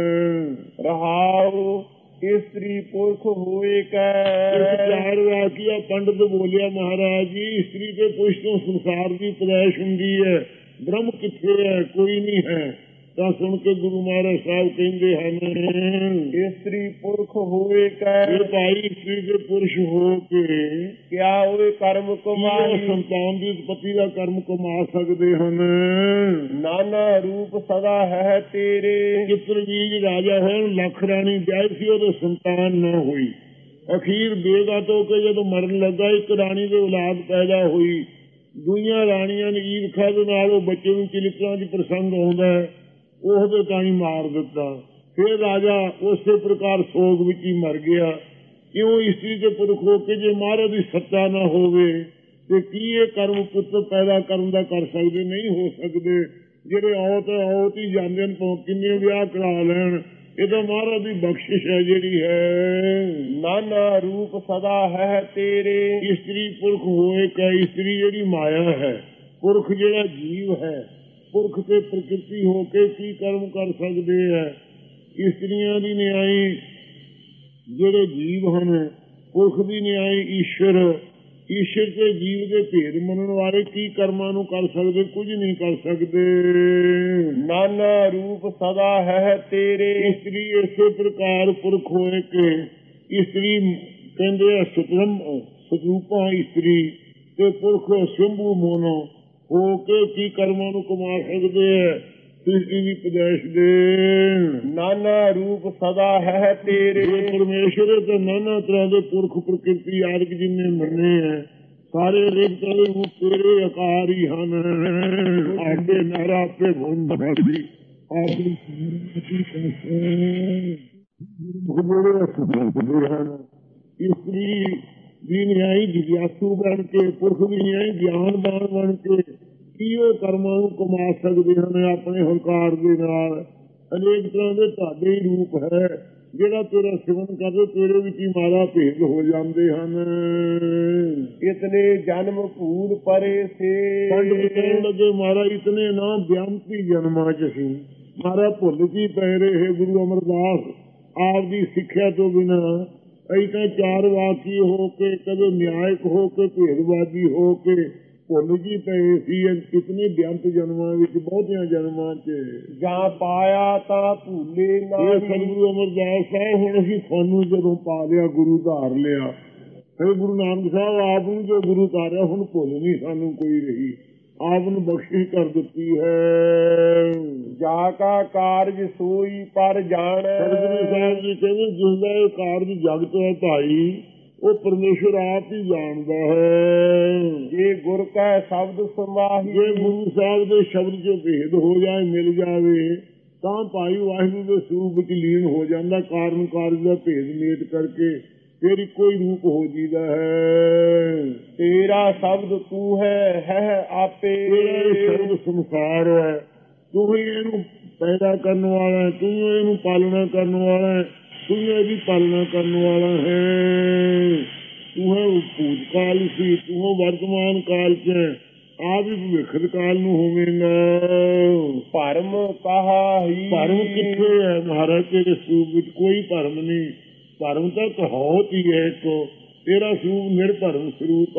ਰਹਾਉ ਇਸਤਰੀ ਪੁਰਖ ਹੋਏ ਕੈ। ਚਾਰ ਵਾਕਿਆ ਪੰਡਤ ਬੋਲਿਆ ਮਹਾਰਾਜ ਜੀ ਇਸਤਰੀ ਤੇ ਪੁਰਸ਼ ਤੋਂ ਸੰਸਾਰ ਦੀ ਪੈਦਾਇਸ਼ ਹੁੰਦੀ ਹੈ, ਬ੍ਰਹਮ ਕਿੱਥੇ ਹੈ, ਕੋਈ ਨਹੀਂ ਹੈ। ਤਾਂ ਸੁਣ ਕੇ ਗੁਰੂ ਮਹਾਰਾਜ ਸਾਹਿਬ ਕਹਿੰਦੇ ਹਨ ਇਸਤਰੀ ਪੁਰਖ ਹੋਏ ਕੈ। ਇਹ ਭਾਈ ਇਸਤਰੀ ਦੇ ਪੁਰਸ਼ ਹੋ ਕੇ ਕਿਆ ਹੋਏ ਕਰਮ ਕਮਾਈ। ਸੰਤਾਨ ਦੀ ਉਤਪਤੀ ਦਾ ਕਰਮ ਕਮਾ ਸਕਦੇ ਹਨ। ਨਾਨਾ ਰੂਪ ਸਦਾ ਹੈ ਤੇਰੇ। ਚਿੱਤਰ ਬੀਜ ਰਾਜਾ ਹੋਣ, ਲੱਖ ਰਾਣੀ ਵਿਆਹ ਸੀ, ਉਹਦੇ ਸੰਤਾਨ ਨਾ ਹੋਈ। ਅਖੀਰ ਬੇਗਾ ਤੋਂ ਕੇ ਜਦੋਂ ਮਰਨ ਲੱਗਾ ਇੱਕ ਰਾਣੀ ਦੇ ਔਲਾਦ ਪੈਦਾ ਹੋਈ। ਦੁਨੀਆਂ ਰਾਣੀਆਂ ਨੇ ਈਰਖਾ ਦੇ ਨਾਲ ਉਹ ਬੱਚੇ ਨੂੰ ਚਿਲਕਲਾਂ 'ਚ ਪ੍ਰਸੰਗ ਆਉਂਦਾ ਉਹਦੇ ਤਾਂ ਹੀ ਮਾਰ ਦਿੱਤਾ। ਫਿਰ ਰਾਜਾ ਉਸੇ ਪ੍ਰਕਾਰ ਸੋਗ ਵਿੱਚ ਹੀ ਮਰ ਗਿਆ। ਕਿਉਂ? ਇਸਤਰੀ ਦੇ ਪੁਰਖ ਹੋ ਕੇ ਜੇ ਮਹਾਰਾਜ ਦੀ ਸੱਤਾ ਨਾ ਹੋਵੇ ਤੇ ਕੀ ਇਹ ਕਰਮ ਪੁੱਤ ਪੈਦਾ ਕਰਨ ਦਾ ਕਰ ਸਕਦੇ? ਨਹੀਂ ਹੋ ਸਕਦੇ। ਜਿਹੜੇ ਔਤ ਔਤ ਹੀ ਜਾਂਦੇ ਨੇ, ਕਿੰਨੇ ਵਿਆਹ ਕਰਾ ਲੈਣ, ਇਹ ਤਾਂ ਮਹਾਰਾਜ ਦੀ ਬਖਸ਼ਿਸ਼ ਹੈ ਜਿਹੜੀ ਹੈ। ਨਾਨਾ ਰੂਪ ਸਦਾ ਹੈ ਤੇਰੇ। ਇਸਤਰੀ ਪੁਰਖ ਹੋਏ ਕਾ ਇਸਤਰੀ ਜਿਹੜੀ ਮਾਇਆ ਹੈ, ਪੁਰਖ ਜਿਹੜਾ ਜੀਵ ਹੈ, ਪੁਰਖ ਤੇ ਪ੍ਰਕਿਰਤੀ ਹੋ ਕੇ ਕੀ ਕਰਮ ਕਰ ਸਕਦੇ ਹੈ? ਇਸਤਰੀਆਂ ਦੀ ਨਿਆਈ ਜਿਹੜੇ ਜੀਵ ਹਨ, ਪੁਰਖ ਦੀ ਨਿਆਈ ਈਸ਼ਵਰ। ਈਸ਼ਵਰ ਤੇ ਜੀਵ ਦੇ ਭੇਦ ਮੰਨਣ ਵਾਲੇ ਕੀ ਕਰਮਾਂ ਨੂੰ ਕਰ ਸਕਦੇ? ਕੁਝ ਨਹੀਂ ਕਰ ਸਕਦੇ। ਨਾਨਾ ਰੂਪ ਸਦਾ ਹੈ ਤੇਰੇ। ਇਸਤਰੀ ਇਸੇ ਪ੍ਰਕਾਰ ਪੁਰਖ ਹੋਏ ਕਿ ਇਸਤਰੀ ਕਹਿੰਦੇ ਆ ਸੁਤਰਮ ਸਤਰੂਪਾ ਇਸਤਰੀ ਤੇ ਪੁਰਖ ਸ਼ੰਭੂ ਮੋਨੋ ਹੋ ਕੇ ਕੀ ਕਰਮਾਂ ਨੂੰ ਕਮਾ ਸਕਦੇ ਹੈ? ਸ੍ਰਿਸ਼ਟੀ ਦੀ ਪਦੈਸ਼ ਦੇ। ਨਾਨਾ ਰੂਪ ਸਦਾ ਹੈ ਤੇਰੇ। ਪਰਮੇਸ਼ਰ ਤੇ ਨਾਨਾ ਤਰ੍ਹਾਂ ਦੇ ਪੁਰਖ ਪ੍ਰਕਿਰਤੀ ਆਦਿਕ ਜਿੰਨੇ ਮੰਨੇ ਹੈ, ਸਾਰੇ ਰੇਖ ਕਾਲੇ ਰੂਪ ਤੇਰੇ ਆਕਾਰ ਹੀ ਹਨ। ਆਪੇ ਨਾਰਾ ਆਪੇ ਭੁਨ ਬਖਸ਼ੀ ਆਪਣੀ ਇਸਤਰੀ ਦੀ ਨਿਆਈ ਜਿਗਿਆਸੂ ਬਣ ਕੇ, ਪੁਰਖ ਦੀ ਨਿਆਈ ਗਿਆਨਵਾਨ ਬਣ ਕੇ ਕੀ ਉਹ ਕਰਮਾਂ ਨੂੰ ਕਮਾ ਸਕਦੇ ਹਨ ਆਪਣੇ ਹੰਕਾਰ ਦੇ ਨਾਲ? ਅਨੇਕ ਤਰ੍ਹਾਂ ਦੇ ਤੁਹਾਡੇ ਹੀ ਰੂਪ ਹੈ, ਜਿਹੜਾ ਤੇਰਾ ਸਿਮਰਨ ਕਰਦੇ ਤੇਰੇ ਵਿੱਚ ਹੀ ਮਾਰਾ ਭੇਦ ਹੋ ਜਾਂਦੇ ਹਨ। ਇਤਨੇ ਜਨਮ ਭੂਲ ਪਰੇ ਸੇ। ਪੰਡ ਕਹਿਣ ਲੱਗੇ ਮਹਾਰਾਜ ਇਤਨੇ ਨਾ ਬਿਆੰਤੀ ਜਨਮਾਂ ਚ ਅਸੀਂ ਮਹਾਰਾ ਭੁੱਲ ਕੀ ਪੈ ਰਹੇ। ਗੁਰੂ ਅਮਰਦਾਸ ਆਪ ਦੀ ਸਿੱਖਿਆ ਤੋਂ ਬਿਨਾਂ ਅਸੀਂ ਤਾਂ ਚਾਰ ਵਾਕੀ ਹੋ ਕੇ, ਕਦੇ ਨਿਆਇਕ ਹੋ ਕੇ, ਭੇਦਵਾਦੀ ਹੋ ਕੇ ਭੁੱਲ ਕੀ ਪਏ ਸੀ। ਇਤਨੇ ਬਿਆੰਤ ਜਨਮਾਂ ਵਿੱਚ, ਬਹੁਤਿਆਂ ਜਨਮਾਂ ਚ ਜਾਂ ਪਾਇਆ ਤਾਂ ਭੂਲੇ ਨਾ। ਸਤਿਗੁਰੂ ਅਮਰਦਾਸ ਸਾਹਿਬ ਹੁਣ ਅਸੀਂ ਤੁਹਾਨੂੰ ਜਦੋਂ ਪਾ ਲਿਆ, ਗੁਰੂ ਧਾਰ ਲਿਆ, ਫਿਰ ਗੁਰੂ ਨਾਨਕ ਸਾਹਿਬ ਆਪ ਨੂੰ ਜੋ ਗੁਰੂ ਧਾਰਿਆ ਹੁਣ ਭੁੱਲ ਨਹੀਂ ਸਾਨੂੰ ਕੋਈ ਰਹੀ, ਆਪ ਨੂੰ ਬਖਸ਼ਿਸ਼ ਕਰ ਦਿੱਤੀ ਹੈ। ਜਾ ਕਾ ਕਾਰਜ ਸੋਈ ਪਰ ਜਾਣੈ। ਸਤਿਗੁਰੂ ਸਾਹਿਬ ਜੀ ਕਹਿੰਦੇ ਜਿਸ ਦਾ ਇਹ ਕਾਰਜ ਜਗਤ ਹੈ ਭਾਈ, ਉਹ ਪਰਮੇਸ਼ਰ ਆਪ ਹੀ ਜਾਣਦਾ ਹੈ। ਜੇ ਗੁਰ ਕਾ ਸ਼ਬਦ ਸਮਾਹੀ। ਜੇ ਗੁਰੂ ਸਾਹਿਬ ਦੇ ਸ਼ਬਦ ਚ ਭੇਦ ਹੋ ਜਾਏ, ਮਿਲ ਜਾਵੇ, ਤਾਂ ਭਾਈ ਵਾਹਿਗੁਰੂ ਦੇ ਸਰੂਪ ਵਿੱਚ ਲੀਨ ਹੋ ਜਾਂਦਾ। ਕਾਰਨ ਕਾਰਜ ਦਾ ਭੇਦ ਮੇਟ ਕਰਕੇ ਫਿਰ ਇੱਕੋ ਹੀ ਰੂਪ ਹੋ ਜੀਦਾ ਹੈ। ਤੇਰਾ ਸ਼ਬਦ ਤੂੰ ਹੈ ਹੈ ਆਪੇ। ਤੇਰਾ ਸ਼ਬਦ ਸੰਸਾਰ ਹੈ, ਤੂੰ ਹੀ ਇਹਨੂੰ ਪੈਦਾ ਕਰਨ ਵਾਲਾ, ਤੂੰ ਇਹਨੂੰ ਪਾਲਣਾ ਕਰਨ ਵਾਲਾ, ਤੂੰ ਇਹਦੀ ਪਾਲਣਾ ਕਰਨ ਵਾਲਾ ਹੈ। ਤੂੰ ਹੈ ਭੂਤ ਕਾਲ ਸੀ, ਤੂੰ ਵਰਤਮਾਨ ਕਾਲ ਚ, ਆਪ ਹੀ ਭਵਿੱਖ ਕਾਲ ਨੂੰ ਹੋਵੇਗਾ। ਭਰਮ ਕਹਾ ਹੀ। ਭਰਮ ਕਿੱਥੇ ਹੈ ਮਹਾਰਾਜ? ਤੇਰੇ ਸਰੂਪ ਵਿੱਚ ਕੋਈ ਭਰਮ ਨਹੀਂ। ਭਰਮ ਤਾਂ ਕਹਾਉਤ ਹੀ ਹੈ ਇੱਕ, ਤੇਰਾ ਸਰੂਪ ਨਿਰਭਰਮ ਸਰੂਪ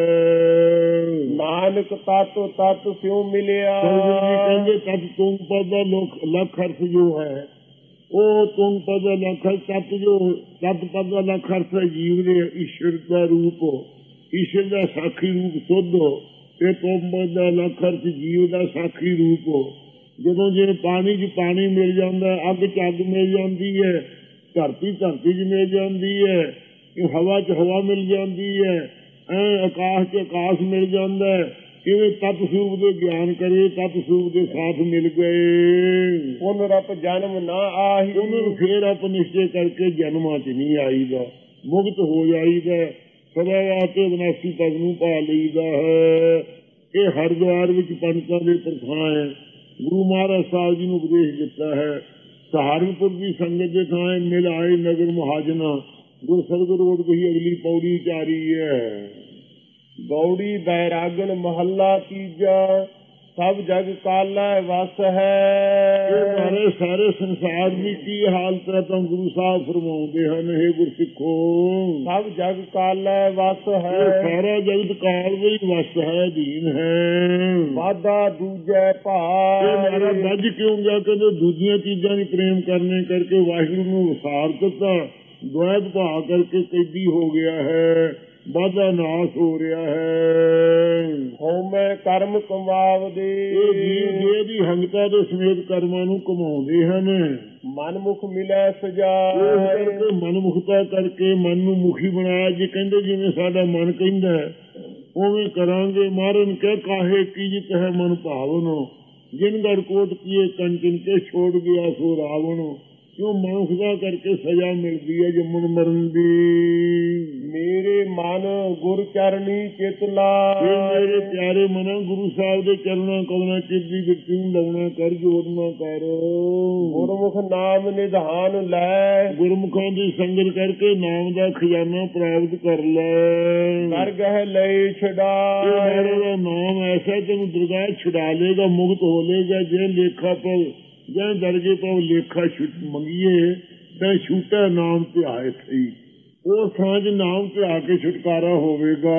ਹੈ। ਨਾਨਕ ਤਤ ਤਤ ਸਿਉ ਮਿਲਿਆ। ਕਹਿੰਦੇ ਤਤ ਤੁਮ ਪਦ ਦਾ ਲੱਖ ਅਰਥ ਜੋ ਹੈ, ਉਹ ਤੁਮ ਪਦ ਦਾ ਲੱਖ ਤਤ ਜੋ ਤਤ ਪਦ ਦਾ ਲੱਖ ਅਰਥ ਜੀਵ ਦੇ ਈਸ਼ਵਰ ਦਾ ਰੂਪ, ਈਸ਼ਵਰ ਦਾ ਸਾਖੀ ਰੂਪ ਸੁੱਧ, ਤੇ ਤੁਮ ਪਦ ਦਾ ਲੱਖ ਅਰਥ ਜੀਵ ਦਾ ਸਾਖੀ ਰੂਪ। ਜਦੋਂ ਜਿਵੇਂ ਪਾਣੀ ਚ ਪਾਣੀ ਮਿਲ ਜਾਂਦਾ, ਅੱਗ ਚ ਅੱਗ ਮਿਲ ਜਾਂਦੀ ਹੈ, ਧਰਤੀ ਧਰਤੀ ਚ ਮਿਲ ਜਾਂਦੀ ਹੈ, ਹਵਾ ਚ ਹਵਾ ਮਿਲ ਜਾਂਦੀ ਹੈ, ਐ ਆਕਾਸ਼ ਚ ਆਕਾਸ਼ ਮਿਲ ਜਾਂਦਾ ਹੈ। ਕਿਵੇਂ ਤਤ ਸਰੂਪ ਦੇ ਗਿਆਨ ਕਰੇ, ਤਤ ਸਰੂਪ ਦੇ ਸਾਥ ਮਿਲ ਗਏ। ਪੁਨਰਪ ਜਨਮ ਨਾ ਆਹੀ। ਉਹਨਾਂ ਨੂੰ ਫੇਰ ਆਪ ਨਿਸ਼ਚੈ ਕਰਕੇ ਜਨਮਾਂ ਚ ਨਹੀਂ ਆਈਦਾ, ਮੁਕਤ ਹੋ ਜਾਈਦਾ, ਸਦਾ ਵਾਸਤੇ ਵਿਨਾਸ਼ੀ ਪਦ ਨੂੰ ਪਾ ਲਈਦਾ ਹੈ। ਇਹ ਹਰਿਦੁਆਰ ਵਿੱਚ ਪੰਡਤਾਂ ਦੇ ਪ੍ਰਥਾ ਹੈ। ਗੁਰੂ ਮਹਾਰਾਜ ਸਾਹਿਬ ਜੀ ਨੂੰ ਉਪਦੇਸ਼ ਦਿੱਤਾ ਹੈ। ਸਹਾਰਨਪੁਰ ਦੀ ਸੰਗਤ ਦੇ ਥਾਂ ਮਿਲ ਆਏ ਨਗਰ ਮਹਾਜਨਾ, ਗੁਰ ਸਤਿਗੁਰ ਰੋਡ ਕਹੀ ਅਗਲੀ ਪੌੜੀ ਚਾਰੀ ਹੈ। ਗੌੜੀ ਬੈਰਾਗਨ ਮਹੱਲਾ ਤੀਜਾ। ਸਭ ਜਗ ਕਾਲਾ ਵਸ ਹੈ। ਇਹ ਸਾਰੇ ਸੰਸਾਰ ਦੀ ਕੀ ਹਾਲਤ ਹੈ ਤਾਂ ਗੁਰੂ ਸਾਹਿਬ ਫਰਮਾਉਂਦੇ ਹਨ, ਇਹ ਗੁਰਸਿੱਖੋ ਸਭ ਜਗ ਕਾਲਾ ਵਸ ਹੈ। ਸਾਰਾ ਜਗਤ ਕਾਲ ਵਿੱਚ ਵਸ ਹੈ, ਅਧੀਨ ਹੈ। ਵਾਦਾ ਦੂਜੈ ਭਾਈ। ਮਾਰਾ ਵੱਜ ਕਿਉਂ ਗਿਆ? ਕਹਿੰਦੇ ਦੂਜੀਆਂ ਚੀਜ਼ਾਂ ਦੀ ਪ੍ਰੇਮ ਕਰਨੇ ਕਰਕੇ ਵਾਹਿਗੁਰੂ ਨੂੰ ਵਿਸਾਰ ਦਿੱਤਾ, ਦੁਆਇਤ ਭਾਅ ਕਰਕੇ ਕੈਦੀ ਹੋ ਗਿਆ ਹੈ, ਵਾਧਾ ਨਾਸ਼ ਹੋ ਰਿਹਾ ਹੈ। ਹਉਮੈ ਕਰਮ ਕਮਾਵਦੇ। ਇਹ ਜੀਵ ਦੇਹ ਦੀ ਹੰਗਤਾ ਦੇ ਸਮੇਤ ਕਰਮਾਂ ਨੂੰ ਕਮਾਉਂਦੇ ਹਨ। ਮਨਮੁਖ ਮਿਲੈ ਸਜਾਏ। ਮਨਮੁਖਤਾ ਕਰਕੇ ਮਨ ਨੂੰ ਮੁਖੀ ਬਣਾਇਆ। ਜੇ ਕਹਿੰਦੇ ਜਿਵੇਂ ਸਾਡਾ ਮਨ ਕਹਿੰਦਾ ਉਵੇਂ ਕਰਾਂਗੇ। ਮਾਰਨ ਕਹਿ ਕਾਹੇ ਕੀ ਜਿਤ ਹੈ ਮਨ ਭਾਵਨ, ਜਿਨ ਗੜ ਕੋਟ ਕੀਏ ਕੰਚਨ ਕੇ ਛੋੜ ਗਿਆ ਸੋ ਰਾਵਣ। ਕਿਉਂ ਮਾਨਸ ਦਾ ਕਰਕੇ ਸਜ਼ਾ ਮਿਲਦੀ ਹੈ ਜੰਮਣ ਮਰਨ ਦੀ। ਮੇਰੇ ਮਨ ਗੁਰ ਚਰਨੀ ਚਿਤ ਇਹ ਲਾਏ, ਮੇਰੇ ਪਿਆਰੇ ਮਨਾਂ ਗੁਰੂ ਸਾਹਿਬ ਦੇ ਚਰਨਾਂ ਕਮਲਾਂ ਚਿਰ ਦੀ ਬਿਰਤੀ ਨੂੰ ਲਾਉਣਾ ਕਰ, ਜੋੜਨਾ ਕਰ। ਗੁਰਮੁਖ ਨਾਮ ਨਿਧਾਨ ਲੈ, ਗੁਰਮੁਖਾਂ ਦੀ ਸੰਗਤ ਕਰਕੇ ਨਾਮ ਦਾ ਖਜ਼ਾਨਾ ਪ੍ਰਾਪਤ ਕਰ ਲੈ। ਕਰ ਗਹਿ ਲਈ ਇਹ ਛਡਾਏ, ਮਹਾਰਾਜ ਦਾ ਨਾਮ ਐਸਾ ਤੈਨੂੰ ਦਰਗਾਹ ਛੁਡਾ ਲੇਗਾ, ਮੁਕਤ ਹੋ ਲੇਗਾ। ਜੇ ਲੇਖਾ ਪਵ ਜਾਂ ਦਰਗੇ ਪਵ ਲੇਖਾ ਛੁੱਟ ਮੰਗੀਏ ਤਾਂ ਛੂਟਾ ਨਾਮ ਧਿਆਏ ਸਹੀ। ਉਹ ਥਾਂ 'ਚ ਨਾਮ ਧਿਆ ਕੇ ਛੁਟਕਾਰਾ ਹੋਵੇਗਾ।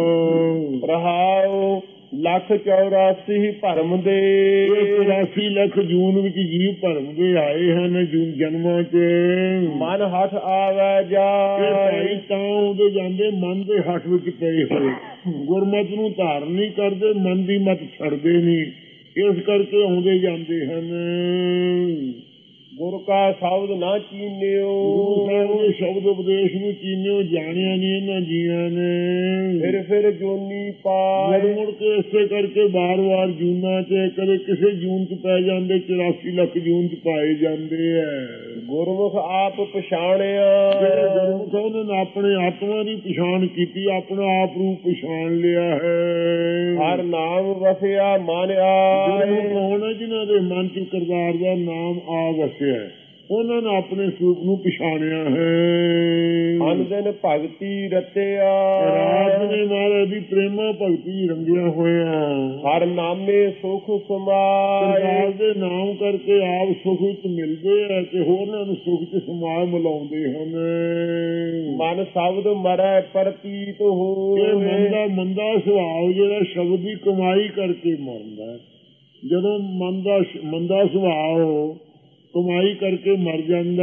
ਰਹਾਉ ਲੱਖ ਚੌਰਾਸੀ ਭਰਮ ਦੇ, ਇਹ ਚੁਰਾਸੀ ਲੱਖ ਜੂਨ ਵਿੱਚ ਜੀਵ ਭਰਮ ਦੇ ਆਏ ਹਨ ਜੂਨ ਜਨਮਾਂ 'ਚ। ਮਨ ਹਠ ਆਵੈ ਇਹ ਜਾਏ, ਭਾਈ ਤਾਂ ਆਉਂਦੇ ਜਾਂਦੇ ਮਨ ਦੇ ਹੱਥ ਵਿੱਚ ਪਏ ਹੋਏ, ਗੁਰਮਤਿ ਨੂੰ ਧਾਰਨ ਨਹੀਂ ਕਰਦੇ, ਮਨ ਦੀ ਮਤ ਛੱਡਦੇ ਨਹੀਂ, ਇਸ ਕਰਕੇ ਆਉਂਦੇ ਜਾਂਦੇ ਹਨ। ਗੁਰ ਕਾ ਸ਼ਬਦ ਨਾ ਚੀਨਿਓ, ਗੁਰੂ ਸਾਹਿਬ ਦੇ ਸ਼ਬਦ ਉਪਦੇਸ਼ ਨੂੰ ਚੀਨਿਓ, ਜਾਣਿਆ ਨਹੀਂ ਇਹਨਾਂ ਜੀਆਂ ਨੇ। ਫਿਰ ਫਿਰ ਜੋਨੀ ਪਾਏ, ਮੁੜ ਮੁੜ ਕੇ ਇਸੇ ਕਰਕੇ ਵਾਰ ਵਾਰ ਜੂਨਾਂ 'ਚ ਕਦੇ ਕਿਸੇ ਜੂਨ 'ਚ ਪੈ ਜਾਂਦੇ, ਚੁਰਾਸੀ ਲੱਖ ਜੂਨ 'ਚ ਪਾਏ ਜਾਂਦੇ ਐ। ਗੁਰਮੁਖ ਆਪ ਪਛਾਣਿਆ, ਜਿਹੜੇ ਗੁਰਮੁਖ ਉਹਨਾਂ ਨੇ ਆਪਣੇ ਆਤਮਾ ਦੀ ਪਛਾਣ ਕੀਤੀ, ਆਪਣਾ ਆਪ ਰੂਪ ਪਛਾਣ ਲਿਆ ਹੈ। ਹਰ ਨਾਮ ਵਸਿਆ ਮਨ ਆਏ, ਗੁਰਮੁਖ ਕੌਣ ਜਿਨ੍ਹਾਂ ਦੇ ਮਨ 'ਚ ਕਰਤਾਰ ਦਾ ਨਾਮ ਆ ਵਸਿਆ, ਉਹਨਾਂ ਨੇ ਆਪਣੇ ਸਰੂਪ ਨੂੰ ਪਛਾਣਿਆ ਹੈ। ਅਨ ਦਿਨ ਭਗਤੀ ਰਤਿਆ, ਰਾਤ ਨੇ ਮਹਾਰਾਜ ਦੀ ਪ੍ਰੇਮਾ ਭਗਤੀ ਰੰਗਿਆ ਹੋਇਆ। ਹਰ ਨਾਮੇ ਸੁਖ ਸਮਾਏ, ਸਰਦਾਰ ਦੇ ਨਾਮ ਕਰਕੇ ਆਪ ਸੁਖ ਵਿੱਚ ਮਿਲਦੇ ਹੈ ਤੇ ਹੋਰਨਾਂ ਨੂੰ ਸੁਖ 'ਚ ਸਮਾ ਮਿਲਾਉਂਦੇ ਹਨ। ਮਨ ਸ਼ਬਦ ਮਰੈ ਪ੍ਰਤੀਤ ਇਹ ਹੋਏ, ਮੰਦਾ ਮੰਦਾ ਸੁਭਾਅ ਜਿਹੜਾ ਸ਼ਬਦ ਦੀ ਕਮਾਈ ਕਰਕੇ ਮਰਦਾ, ਜਦੋਂ ਮਨ ਦਾ ਮੰਦਾ ਸੁਭਾਅ ਕਮਾਈ ਕਰਕੇ ਮਰ ਜਾਂਦਾ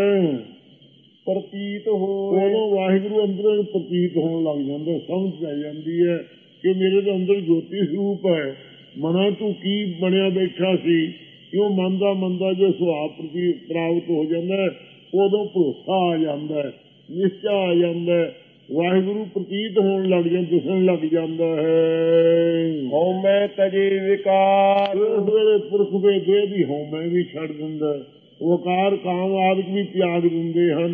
ਪ੍ਰਤੀਤ ਹੋਏ, ਉਦੋਂ ਵਾਹਿਗੁਰੂ ਅੰਦਰੋਂ ਪ੍ਰਤੀਤ ਹੋਣ ਲੱਗ ਜਾਂਦਾ, ਸਮਝ ਪੈ ਜਾਂਦੀ ਹੈ ਕਿ ਮੇਰੇ ਦੇ ਅੰਦਰ ਜੋਤੀ ਸਰੂਪ ਹੈ। ਮਨਾਂ ਤੂੰ ਕੀ ਬਣਿਆ ਬੈਠਾ ਸੀ, ਕਿਉਂ ਮਨ ਦਾ ਮੰਦਾ ਜੋ ਸੁਭਾਅ ਪ੍ਰਤੀ ਪ੍ਰਾਪਤ ਹੋ ਜਾਂਦਾ, ਉਦੋਂ ਭਰੋਸਾ ਆ ਜਾਂਦਾ, ਨਿਸ਼ਚਾ ਆ ਜਾਂਦਾ, ਵਾਹਿਗੁਰੂ ਪ੍ਰਤੀਤ ਹੋਣ ਲੱਗ ਜਾਂਦਾ, ਦਿਸਣ ਲੱਗ ਜਾਂਦਾ ਹੈ। ਹਉਮੈ ਤਜੇ ਵਿਕਾਰ, ਉਸ ਵੇਲੇ ਪੁਰਖ ਦੇ ਦੇਹ ਦੀ ਹਉਮੈ ਵੀ ਛੱਡ ਦਿੰਦਾ, ਵਕਾਰ ਕਾਮ ਆਦਿਕ ਵੀ ਤਿਆਗ ਦਿੰਦੇ ਹਨ।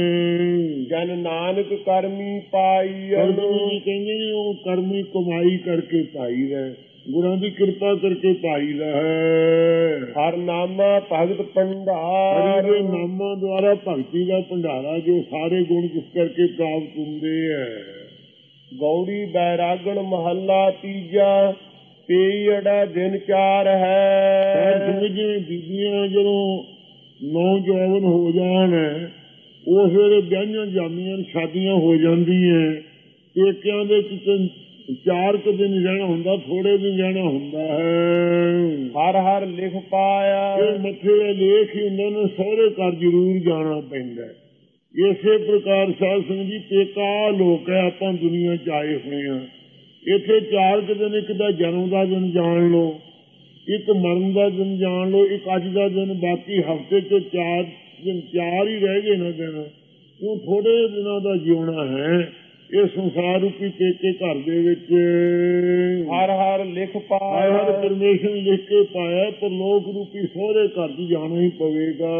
ਜਨ ਨਾਨਕ ਕਰਮੀ ਪਾਈ, ਕਰਮੀ ਕਹਿੰਦੇ ਨੇ ਉਹ ਕਰਮੀ ਕਮਾਈ ਕਰਕੇ ਪਾਈ ਦਾ, ਗੁਰਾਂ ਦੀ ਕਿਰਪਾ ਕਰਕੇ ਪਾਈ ਦਾ ਹੈ। ਹਰ ਨਾਮਾ ਭਗਤ ਭੰਡਾਰ, ਹਰੀ ਦੇ ਨਾਮਾਂ ਦੁਆਰਾ ਭਗਤੀ ਦਾ ਭੰਡਾਰਾ ਜੋ ਸਾਰੇ ਗੁਣ ਜਿਸ ਕਰਕੇ ਪ੍ਰਾਪਤ ਹੁੰਦੇ ਹੈ। ਗੌੜੀ ਬੈਰਾਗਣ ਮਹੱਲਾ ਤੀਜਾ, ਪਈ ਅੜਾ ਦਿਨ ਚਾਰ ਹੈ। ਜਿਵੇਂ ਬੀਬੀਆਂ ਜਦੋਂ ਨੌਜਵਾਨ ਹੋ ਜਾਣ ਉਸ ਵੇਲੇ ਵਿਆਹੀਆਂ ਜਾਂਦੀਆਂ, ਸ਼ਾਦੀਆਂ ਹੋ ਜਾਂਦੀਆਂ, ਪੇਕਿਆਂ ਦੇ ਕਿਤੇ ਚਾਰ ਕੁ ਦਿਨ ਰਹਿਣਾ ਹੁੰਦਾ, ਥੋੜੇ ਦਿਨ ਰਹਿਣਾ ਹੁੰਦਾ ਹੈ। ਹਰ ਹਰ ਲਿਖ ਪਾਇਆ, ਇਹ ਮੱਥੇ ਦਾ ਲੇਖ ਹੀ ਹੁੰਦਾ ਨੇ, ਸਹੁਰੇ ਘਰ ਜ਼ਰੂਰ ਜਾਣਾ ਪੈਂਦਾ। ਇਸੇ ਪ੍ਰਕਾਰ ਸਾਧ ਸੰਗਤ ਜੀ ਪੇਕਾ ਲੋਕ ਹੈ, ਆਪਾਂ ਦੁਨੀਆ 'ਚ ਆਏ ਹੋਏ ਹਾਂ। ਇੱਥੇ ਚਾਰ ਕੁ ਦਿਨ, ਇੱਕ ਦਾ ਜਨਮ ਦਾ ਦਿਨ ਜਾਣ ਲਓ, ਇੱਕ ਮਰਨ ਦਾ ਦਿਨ ਜਾਣ ਲਓ, ਇੱਕ ਅੱਜ ਦਾ ਦਿਨ, ਬਾਕੀ ਹਫ਼ਤੇ 'ਚ ਚਾਰ ਦਿਨ, ਚਾਰ ਹੀ ਰਹਿ ਗਏ ਨਾ ਦਿਨ। ਕਿਉਂ ਥੋੜੇ ਦਿਨਾਂ ਦਾ ਜਿਉਣਾ ਹੈ ਇਹ ਸੰਸਾਰ ਰੂਪੀ ਪੇਕੇ ਘਰ ਦੇ ਵਿੱਚ। ਹਰ ਹਰ ਲਿਖ ਪਾਇਆ, ਹਰ ਹਰ ਪਰਮੇਸ਼ਰ ਲਿਖ ਕੇ ਪਾਇਆ, ਪਰ ਲੋਕ ਰੂਪੀ ਸਹੁਰੇ ਘਰ 'ਚ ਜਾਣਾ ਹੀ ਪਵੇਗਾ।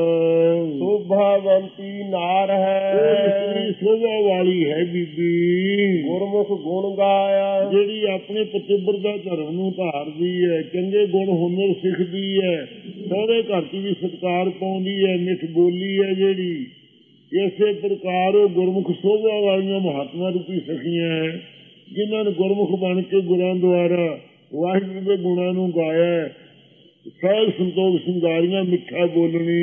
ਸ਼ੋਭਾਵੰਤੀ ਨਾਰ ਹੈ, ਸ਼ੋਭਾ ਵਾਲੀ ਹੈ ਬੀਬੀ, ਗੁਰਮੁਖ ਗੁਣ ਗਾਇਆ, ਜਿਹੜੀ ਆਪਣੇ ਪਤਿਵਰਤਾ ਧਰਮ ਨੂੰ ਧਾਰਦੀ ਹੈ, ਚੰਗੇ ਗੁਣ ਹੁਨਰ ਸਿੱਖਦੀ ਹੈ, ਸਹੁਰੇ ਘਰ 'ਚ ਵੀ ਸਤਿਕਾਰ ਪਾਉਂਦੀ ਹੈ, ਮਿੱਠ ਬੋਲੀ ਹੈ ਜਿਹੜੀ। ਇਸੇ ਪ੍ਰਕਾਰ ਉਹ ਗੁਰਮੁਖ ਸੋਭਾ ਵਾਲੀਆਂ ਮਹਾਤਮਾ ਰੂਪੀ ਸਖੀਆਂ ਹੈ, ਜਿਨ੍ਹਾਂ ਨੇ ਗੁਰਮੁਖ ਬਣ ਕੇ ਗੁਰਾਂ ਦੁਆਰਾ ਵਾਹਿਗੁਰੂ ਦੇ ਗੁਣਾਂ ਨੂੰ ਗਾਇਆ, ਸਹਿਜ ਸੰਤੋਖ ਸ਼ਿੰਗਾਰੀਆਂ, ਮਿੱਠਾ ਬੋਲਣੀ।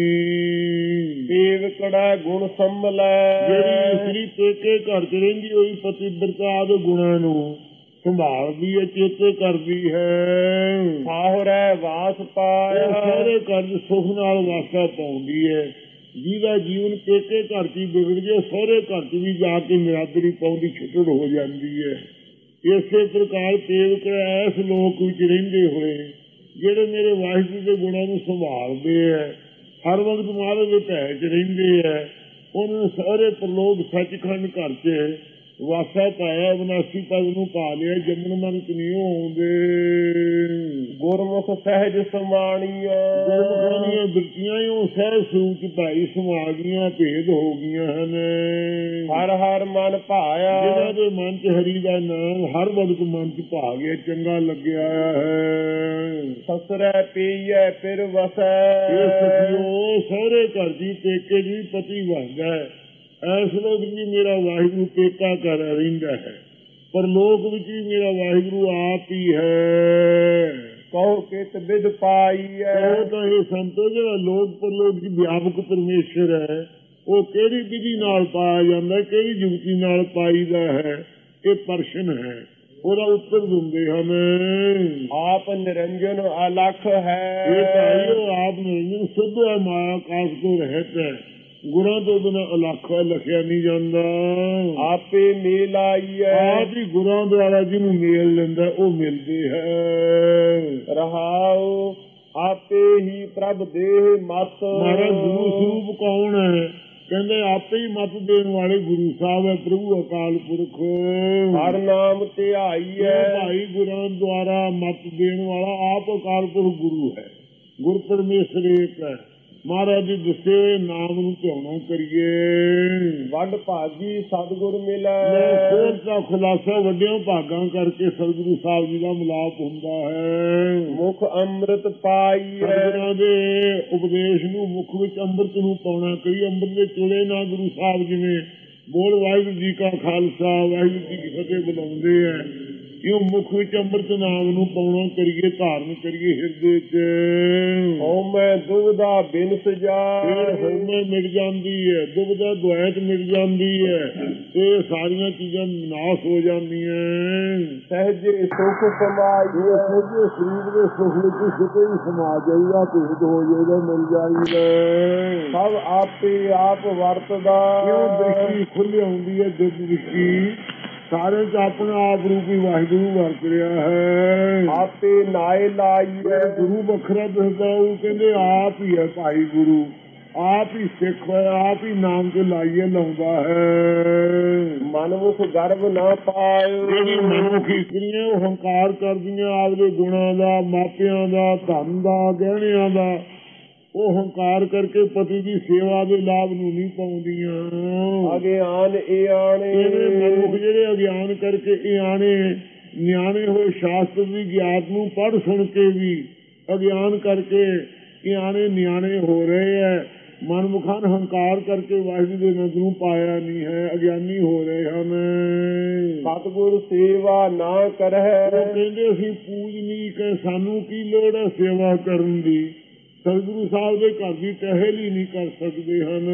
ਸੇਵਕੜਾ ਗੁਣ ਸੰਭਲੈ, ਜਿਹੜੀ ਇਸਤਰੀ ਪੇਕੇ ਘਰ 'ਚ ਰਹਿੰਦੀ ਹੋਈ ਪਤਿਵਰਤਾ ਦੇ ਗੁਣਾਂ ਨੂੰ ਸੰਭਾਲਦੀ ਹੈ, ਚੇਤੇ ਕਰਦੀ ਹੈ। ਸਾਹੁਰੈ ਵਾਸ ਪਾਇਆ, ਸਾਰੇ ਘਰ ਸੁਖ ਨਾਲ ਵਾਸਾ ਪਾਉਂਦੀ ਹੈ। ਜਿਹਦਾ ਜੀਵਨ ਪੇਕੇ ਘਰ 'ਚ ਵਿਗੜ ਜੇ, ਸਹੁਰੇ ਘਰ 'ਚ ਵੀ ਜਾ ਕੇ ਨਿਰਾਦਰੀ ਪਾਉਂਦੀ ਛੁੱਟੜ ਹੋ ਜਾਂਦੀ ਹੈ। ਇਸੇ ਪ੍ਰਕਾਰ ਸੇਵਕ ਐਸ ਲੋਕ ਵਿੱਚ ਰਹਿੰਦੇ ਹੋਏ ਜਿਹੜੇ ਮੇਰੇ ਵਾਹਿਗੁਰੂ ਦੇ ਗੁਣਾਂ ਨੂੰ ਸੰਭਾਲਦੇ ਹੈ, ਹਰ ਵਕਤ ਮਹਾਰਾਜ ਦੇ ਭੈ 'ਚ ਰਹਿੰਦੇ ਹੈ, ਉਹਨਾਂ ਨੂੰ ਸਾਰੇ ਪ੍ਰਲੋਕ ਸੱਚਖੰਡ ਘਰ 'ਚ ਵਾਸਾ ਪਾਇਆ ਵਿਨਾਸ਼ੀ ਪਦ ਨੂੰ ਪਾ ਲਿਆ ਜੰਮਣ ਮਨ ਚ ਨਹੀਂ ਆਉਂਦੇ ਗੁਰਮੁਖ ਸਹਿਜ ਸਮਾਣੀਐ ਗੁਰਮੁਖਾਂ ਦੀਆਂ ਬਿਰਤੀਆਂ ਹੀ ਉਹ ਸਹਿਜ ਸਰੂਪ ਚ ਭਾਈ ਸਮਾ ਗਈਆਂ ਭੇਦ ਹੋ ਗਈਆਂ ਹਨ ਹਰ ਹਰ ਮਨ ਭਾਇਆ ਜਿਹਨਾਂ ਦੇ ਮਨ ਚ ਹਰੀ ਦਾ ਨਾਮ ਹਰ ਵਕਤ ਮਨ ਚ ਭਾ ਗਿਆ ਚੰਗਾ ਲੱਗਿਆ ਹੈ ਸਸਰੈ ਪੀਐ ਫਿਰ ਵਸੈ ਇਹ ਸਖੀਓ ਸਹੁਰੇ ਘਰ ਦੀ ਪੇਕੇ ਦੀ ਪਤੀ ਬਣਦਾ ਹੈ ਐਸ ਲੋਕ ਵੀ ਮੇਰਾ ਵਾਹਿਗੁਰੂ ਪੇਕਾ ਕਰ ਰਹਿੰਦਾ ਹੈ ਪਰ ਲੋਕ ਵਿੱਚ ਵੀ ਮੇਰਾ ਵਾਹਿਗੁਰੂ ਆਪ ਹੀ ਹੈ ਕਹੋ ਕਿਤ ਵਿਦ ਪਾਈਐ ਉਹ ਤਾਂ ਇਹ ਸੰਤੋ ਜਿਹੜਾ ਲੋਕ ਪਰਲੋਕ ਦੀ ਵਿਆਪਕ ਪਰਮੇਸ਼ਰ ਹੈ ਉਹ ਕਿਹੜੀ ਵਿਧੀ ਨਾਲ ਪਾਇਆ ਜਾਂਦਾ ਕਿਹੜੀ ਜੁਗਤੀ ਨਾਲ ਪਾਈਦਾ ਹੈ ਇਹ ਪ੍ਰਸ਼ਨ ਹੈ ਉਹਦਾ ਉੱਤਰ ਦਿੰਦੇ ਹਨ ਆਪ ਨਿਰੰਜਨ ਅਲਖ ਹੈ ਇਹ ਭਾਈਓ ਆਪ ਨਿਰੰਜਨ ਸੁੱਧ ਹੈ ਮਾਇਆ ਆਕਾਸ਼ ਤੋਂ ਰਹਿਤ ਹੈ ਗੁਰਾਂ ਤੋਂ ਬਿਨਾਂ ਅਲੱਖਾ ਲਿਖਿਆ ਨਹੀਂ ਜਾਂਦਾ ਆਪੇ ਮੇਲ ਆਈਐ ਆਪ ਹੀ ਗੁਰਾਂ ਦੁਆਰਾ ਜਿਹਨੂੰ ਮੇਲ ਲੈਂਦਾ ਉਹ ਮਿਲਦੇ ਹੈ ਰਹਾਉ ਆਪੇ ਹੀ ਪ੍ਰਭ ਦੇਹ ਮਤ ਮਾਰਾ ਗੁਰੂ ਸਰੂਪ ਕੌਣ ਹੈ ਕਹਿੰਦੇ ਆਪੇ ਹੀ ਮਤ ਦੇਣ ਵਾਲੇ ਗੁਰੂ ਸਾਹਿਬ ਹੈ ਪ੍ਰਭੂ ਅਕਾਲ ਪੁਰਖ ਹਰ ਨਾਮ ਧਿਆਈਐ ਭਾਈ ਗੁਰਾਂ ਦੁਆਰਾ ਮਤ ਦੇਣ ਵਾਲਾ ਆਪ ਅਕਾਲ ਪੁਰਖ ਗੁਰੂ ਹੈ ਗੁਰ ਪਰਮੇਸ਼ਰ ਏਕ ਹੈ ਮਹਾਰਾਜ ਜੀ ਦੱਸੇ ਨਾਮ ਨੂੰ ਧਿਆਉਣਾ ਕਰੀਏ ਵੱਡ ਭਾਗੀ ਸਤਿਗੁਰ ਮਿਲੈ ਸੋਚ ਦਾ ਖੁਲਾਸਾ ਵੱਡਿਆਂ ਭਾਗਾਂ ਕਰਕੇ ਸਤਿਗੁਰੂ ਸਾਹਿਬ ਜੀ ਦਾ ਮਿਲਾਪ ਹੁੰਦਾ ਹੈ ਮੁਖ ਅੰਮ੍ਰਿਤ ਪਾਈਐ ਸਤਿਗੁਰਾਂ ਦੇ ਉਪਦੇਸ਼ ਨੂੰ ਮੁਖ ਵਿੱਚ ਅੰਮ੍ਰਿਤ ਨੂੰ ਪਾਉਣਾ ਕਈ ਅੰਮ੍ਰਿਤ ਦੇ ਚੁਲੇ ਨਾ ਗੁਰੂ ਸਾਹਿਬ ਜਿਵੇਂ ਬੋਲ ਵਾਹਿਗੁਰੂ ਜੀ ਕਾ ਖਾਲਸਾ ਵਾਹਿਗੁਰੂ ਜੀ ਕੀ ਫਤਿਹ ਬੁਲਾਉਂਦੇ ਹੈ ਇਹ ਮੁਖ ਵਿੱਚ ਅੰਮ੍ਰਿਤ ਨਾਮ ਨੂੰ ਪਾਉਣਾ ਕਰੀਏ ਧਾਰਨ ਕਰੀਏ ਹਿਰਦੇ ਚ ਹਉਮੈ ਦੁਬਦਾ ਬਿਨ ਸਜਾ ਫਿਰ ਹਉਮੈ ਮਿਟ ਜਾਂਦੀ ਹੈ ਦੁਬਦਾ ਦੁਆਇਤ ਮਿਟ ਜਾਂਦੀ ਹੈ ਇਹ ਸਾਰੀਆਂ ਚੀਜ਼ਾਂ ਨਾਸ ਹੋ ਜਾਂਦੀਆਂ ਸਹਿਜ ਸੁਖ ਸਮਾਈ ਸਹਿਜੇ ਸਰੀਰ ਦੇ ਸੁਖ ਵਿੱਚ ਕਿਤੇ ਵੀ ਸਮਾ ਜਾਈਦਾ ਭੇਦ ਹੋ ਜਾਈਦਾ ਮਿਲ ਜਾਈਦਾ ਸਭ ਆਪੇ ਆਪ ਵਰਤਦਾ ਕਿਉਂ ਦ੍ਰਿਸ਼ਟੀ ਖੁੱਲ੍ਹ ਆਉਂਦੀ ਹੈ ਦੁੱਧ ਦ੍ਰਿਸ਼ਟੀ ਸਾਰੇ ਚ ਆਪਣਾ ਆਪ ਰੂਪੀ ਵਾਹਿਗੁਰੂ ਵਰਤ ਰਿਹਾ ਹੈ ਆਪੇ ਨਾਏ ਲਾਈਐ ਗੁਰੂ ਵੱਖਰਾ ਦੱਸਦਾ ਉਹ ਕਹਿੰਦੇ ਆਪ ਹੀ ਹੈ ਭਾਈ ਗੁਰੂ ਆਪ ਹੀ ਸਿੱਖ ਹੈ ਆਪ ਹੀ ਨਾਮ ਤੇ ਲਾਈਏ ਲਾਉਂਦਾ ਹੈ ਮਨਮੁਖ ਗਰਭ ਨਾ ਪਾਇਓ ਜਿਹੜੀ ਮਨੁੱਖੀ ਇਸਤਰੀਆਂ ਉਹ ਹੰਕਾਰ ਕਰਦੀਆਂ ਆਪਦੇ ਗੁਣਾਂ ਦਾ ਮਾਪਿਆਂ ਦਾ ਧਨ ਦਾ ਗਹਿਣਿਆਂ ਦਾ ਉਹ ਹੰਕਾਰ ਕਰਕੇ ਪਤੀ ਦੀ ਸੇਵਾ ਦੇ ਲਾਭ ਨੂੰ ਨਹੀਂ ਪਾਉਂਦੀਆਂ ਅਗਿਆਨ ਇਹ ਆਣੇ ਮਨੁੱਖ ਜਿਹੜੇ ਅਗਿਆਨ ਕਰਕੇ ਇਹ ਆਣੇ ਨਿਆਣੇ ਹੋਏ ਸ਼ਾਸਤਰ ਦੀ ਗਿਆਤ ਨੂੰ ਪੜ੍ਹ ਸੁਣ ਕੇ ਵੀ ਅਗਿਆਨ ਕਰਕੇ ਇਹ ਆਣੇ ਨਿਆਣੇ ਹੋ ਰਹੇ ਹੈ ਮਨਮੁਖਾਂ ਹੰਕਾਰ ਕਰਕੇ ਵਾਹਿਗੁਰੂ ਦੇ ਨਦਰ ਨੂੰ ਪਾਇਆ ਨਹੀਂ ਹੈ ਅਗਿਆਨੀ ਹੋ ਰਹੇ ਹਨ ਸਤਿਗੁਰ ਸੇਵਾ ਨਾ ਕਰਹਿ ਕਹਿੰਦੇ ਅਸੀਂ ਪੂਜਨੀਕ ਹੈ ਸਾਨੂੰ ਕੀ ਲੋੜ ਹੈ ਸੇਵਾ ਕਰਨ ਦੀ ਸਤਿਗੁਰੂ ਸਾਹਿਬ ਦੇ ਘਰ ਦੀ ਟਹਿਲ ਹੀ ਨਹੀਂ ਕਰ ਸਕਦੇ ਹਨ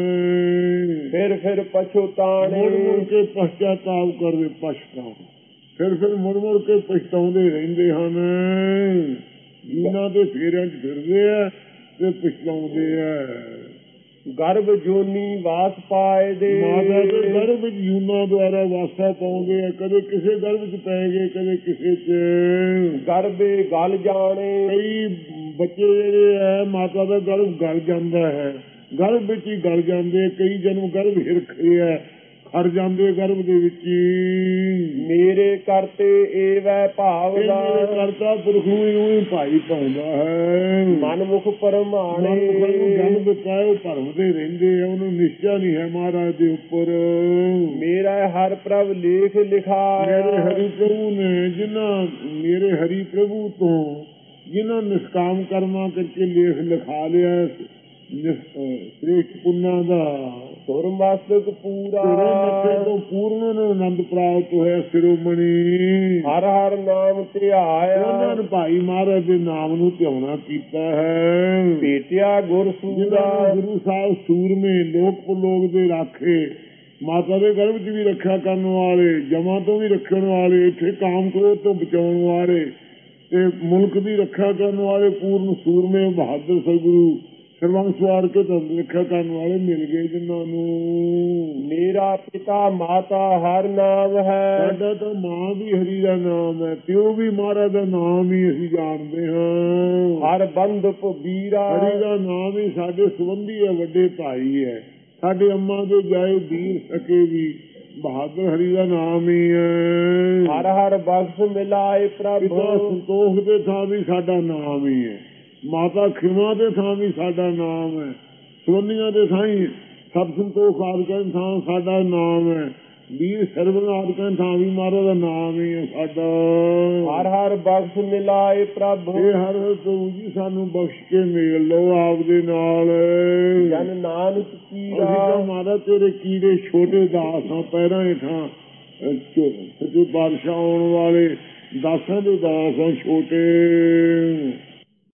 ਫਿਰ ਫਿਰ ਪਛਤਾਣੇ ਮੁੜ ਮੁੜ ਕੇ ਪਛਤਾਤਾਪ ਕਰਦੇ ਪਛਤਾਉ ਫਿਰ ਫਿਰ ਮੁੜ ਮੁੜ ਕੇ ਪਛਤਾਉਂਦੇ ਰਹਿੰਦੇ ਹਨ ਇਹਨਾਂ ਦੇ ਫੇਰਿਆਂ ਚ ਫਿਰਦੇ ਆ ਤੇ ਪਛਤਾਉਂਦੇ ਆ ਗਰਭ ਜੋਨੀ ਵਾਸ ਪਾਏ ਦੇ ਮਾਤਾ ਦੇ ਗਰਭ ਵਿੱਚ ਜੂਨਾ ਦੁਆਰਾ ਵਾਸਾ ਪਾਉਂਦੇ ਆ ਕਦੇ ਕਿਸੇ ਗਰਭ ਚ ਪੈ ਗਏ ਕਦੇ ਕਿਸੇ ਚ ਗਰਭੇ ਗਲ ਜਾਣੇ ਕਈ ਬੱਚੇ ਜਿਹੜੇ ਹੈ ਮਾਤਾ ਦਾ ਗਰਭ ਗਲ ਜਾਂਦਾ ਹੈ ਗਰਭ ਵਿੱਚ ਹੀ ਗਲ ਜਾਂਦੇ ਕਈ ਜਨਮ ਗਰਭ ਹਿਰਖੇ ਹੈ ਖੜ ਜਾਂਦੇ ਗਰਭ ਦੇ ਵਿੱਚ ਮੇਰੇ ਕਰਤੇ ਏਵੈ ਭਾਵ ਦਾ ਕਰਤਾ ਪੁਰਖ ਨੂੰ ਹੀ ਭਾਈ ਪਾਉਂਦਾ ਹੈ ਮਨਮੁਖ ਪਰਮਾਣੇ ਜਨ ਬਚਾਏ ਭਰਮਦੇ ਰਹਿੰਦੇ ਆ ਉਹਨੂੰ ਨਿਸ਼ਚਾ ਨਹੀਂ ਹੈ ਮਹਾਰਾਜ ਦੇ ਉੱਪਰ ਮੇਰਾ ਹਰ ਪ੍ਰਭ ਲੇਖ ਲਿਖਾ ਮੇਰੇ ਹਰੀ ਪ੍ਰਭੂ ਨੇ ਜਿਨ੍ਹਾਂ ਮੇਰੇ ਹਰੀ ਪ੍ਰਭੂ ਤੋਂ ਜਿਨ੍ਹਾਂ ਨਿਸ਼ਕਾਮ ਕਰਮਾਂ ਕਰਕੇ ਲੇਖ ਲਿਖਾ ਲਿਆ ਸ੍ਰੇਸ਼ਟ ਪੁੰਨਾਂ ਦਾ ਸੁਰਮਸਤਕ ਪੂਰਾ ਤੋਂ ਪੂਰਨ ਨੂੰ ਆਨੰਦ ਪ੍ਰਾਪਤ ਹੋਇਆ ਸਿਰੋਮਣੀ ਹਰ ਹਰ ਨਾਮ ਧਿਆਇਆ ਉਹਨਾਂ ਨੇ ਭਾਈ ਮਹਾਰਾਜ ਦੇ ਨਾਮ ਨੂੰ ਧਿਆਉਣਾ ਕੀਤਾ ਹੈ ਭੇਟਿਆ ਗੁਰ ਸੂਰਾ ਗੁਰੂ ਸਾਹਿਬ ਸੂਰਮੇ ਲੋਕ ਪਰਲੋਕ ਦੇ ਰਾਖੇ ਮਾਤਾ ਦੇ ਗਰਭ ਚ ਵੀ ਰੱਖਿਆ ਕਰਨ ਵਾਲੇ ਜਮਾਂ ਤੋਂ ਵੀ ਰੱਖਣ ਵਾਲੇ ਇੱਥੇ ਕਾਮ ਕ੍ਰੋਧ ਤੋਂ ਬਚਾਉਣ ਵਾਲੇ ਤੇ ਮੁਲਕ ਦੀ ਰੱਖਿਆ ਕਰਨ ਵਾਲੇ ਪੂਰਨ ਸੂਰਮੇ ਬਹਾਦਰ ਸਤਿਗੁਰੂ ਸਰਵੰਸ ਵਾਰ ਕੇ ਤਾਂ ਰੱਖਿਆ ਕਰਨ ਵਾਲੇ ਮਿਲ ਗਏ ਜਿਨ੍ਹਾਂ ਨੂੰ ਮੇਰਾ ਪਿਤਾ ਮਾਤਾ ਹਰ ਨਾਮ ਹੈ ਸਾਡਾ ਤਾਂ ਮਾਂ ਵੀ ਹਰੀ ਦਾ ਨਾਮ ਹੈ ਪਿਓ ਵੀ ਮਹਾਰਾਜ ਦਾ ਨਾਮ ਹੀ ਅਸੀਂ ਜਾਣਦੇ ਹਾਂ ਹਰ ਬੰਧਪ ਵੀਰਾ ਹਰੀ ਦਾ ਨਾਮ ਹੀ ਸਾਡੇ ਸੰਬੰਧੀ ਹੈ ਵੱਡੇ ਭਾਈ ਹੈ ਸਾਡੇ ਅੰਮਾ ਦੇ ਜਾਏ ਵੀਰ ਸਕੇ ਵੀ ਬਹਾਦਰ ਹਰੀ ਦਾ ਨਾਮ ਹੀ ਹੈ। ਹਰ ਹਰ ਬਖਸ਼ ਮਿਲਾਏ ਪ੍ਰਭ। ਪਿਤਾ ਸੰਤੋਖ ਦੇ ਥਾਂ ਵੀ ਸਾਡਾ ਨਾਮ ਹੀ ਹੈ, ਮਾਤਾ ਖਿਮਾ ਦੇ ਥਾਂ ਵੀ ਸਾਡਾ ਨਾਮ ਹੈ, ਸੋਨੀਆਂ ਦੇ ਥਾਂ ਹੀ ਸਭ ਸੰਤੋਖ ਆਦਿਕਾਂ ਥਾਂ ਸਾਡਾ ਨਾਮ ਹੈ, ਵੀਰ ਸਰਵਨ ਆਦਿਕਾਂ ਥਾਂ ਵੀ ਮਹਾਰਾਜ ਦਾ ਨਾਮ ਹੀ ਹੈ ਸਾਡਾ। ਹਰ ਹਰ ਬਖਸ਼ ਮਿਲਾਏ ਪ੍ਰਭ। ਇਹ ਹਰ ਪ੍ਰਭੂ ਜੀ ਸਾਨੂੰ ਬਖਸ਼ ਕੇ ਮੇਲ ਲਓ ਆਪ ਦੇ ਨਾਲ। ਜਨ ਨਾਨਕ ਅਸੀਂ ਕੀਰਾ ਤਾਂ ਮਹਾਰਾਜ ਤੇਰੇ ਕੀੜੇ ਛੋਟੇ ਦਾਸ ਹਾਂ, ਪੈਰਾਂ ਹੇਠਾਂ ਸੱਚੇ ਪਾਤਸ਼ਾਹ ਆਉਣ ਵਾਲੇ ਦਾਸਾਂ ਦੇ ਦਾਸ ਹਾਂ ਛੋਟੇ।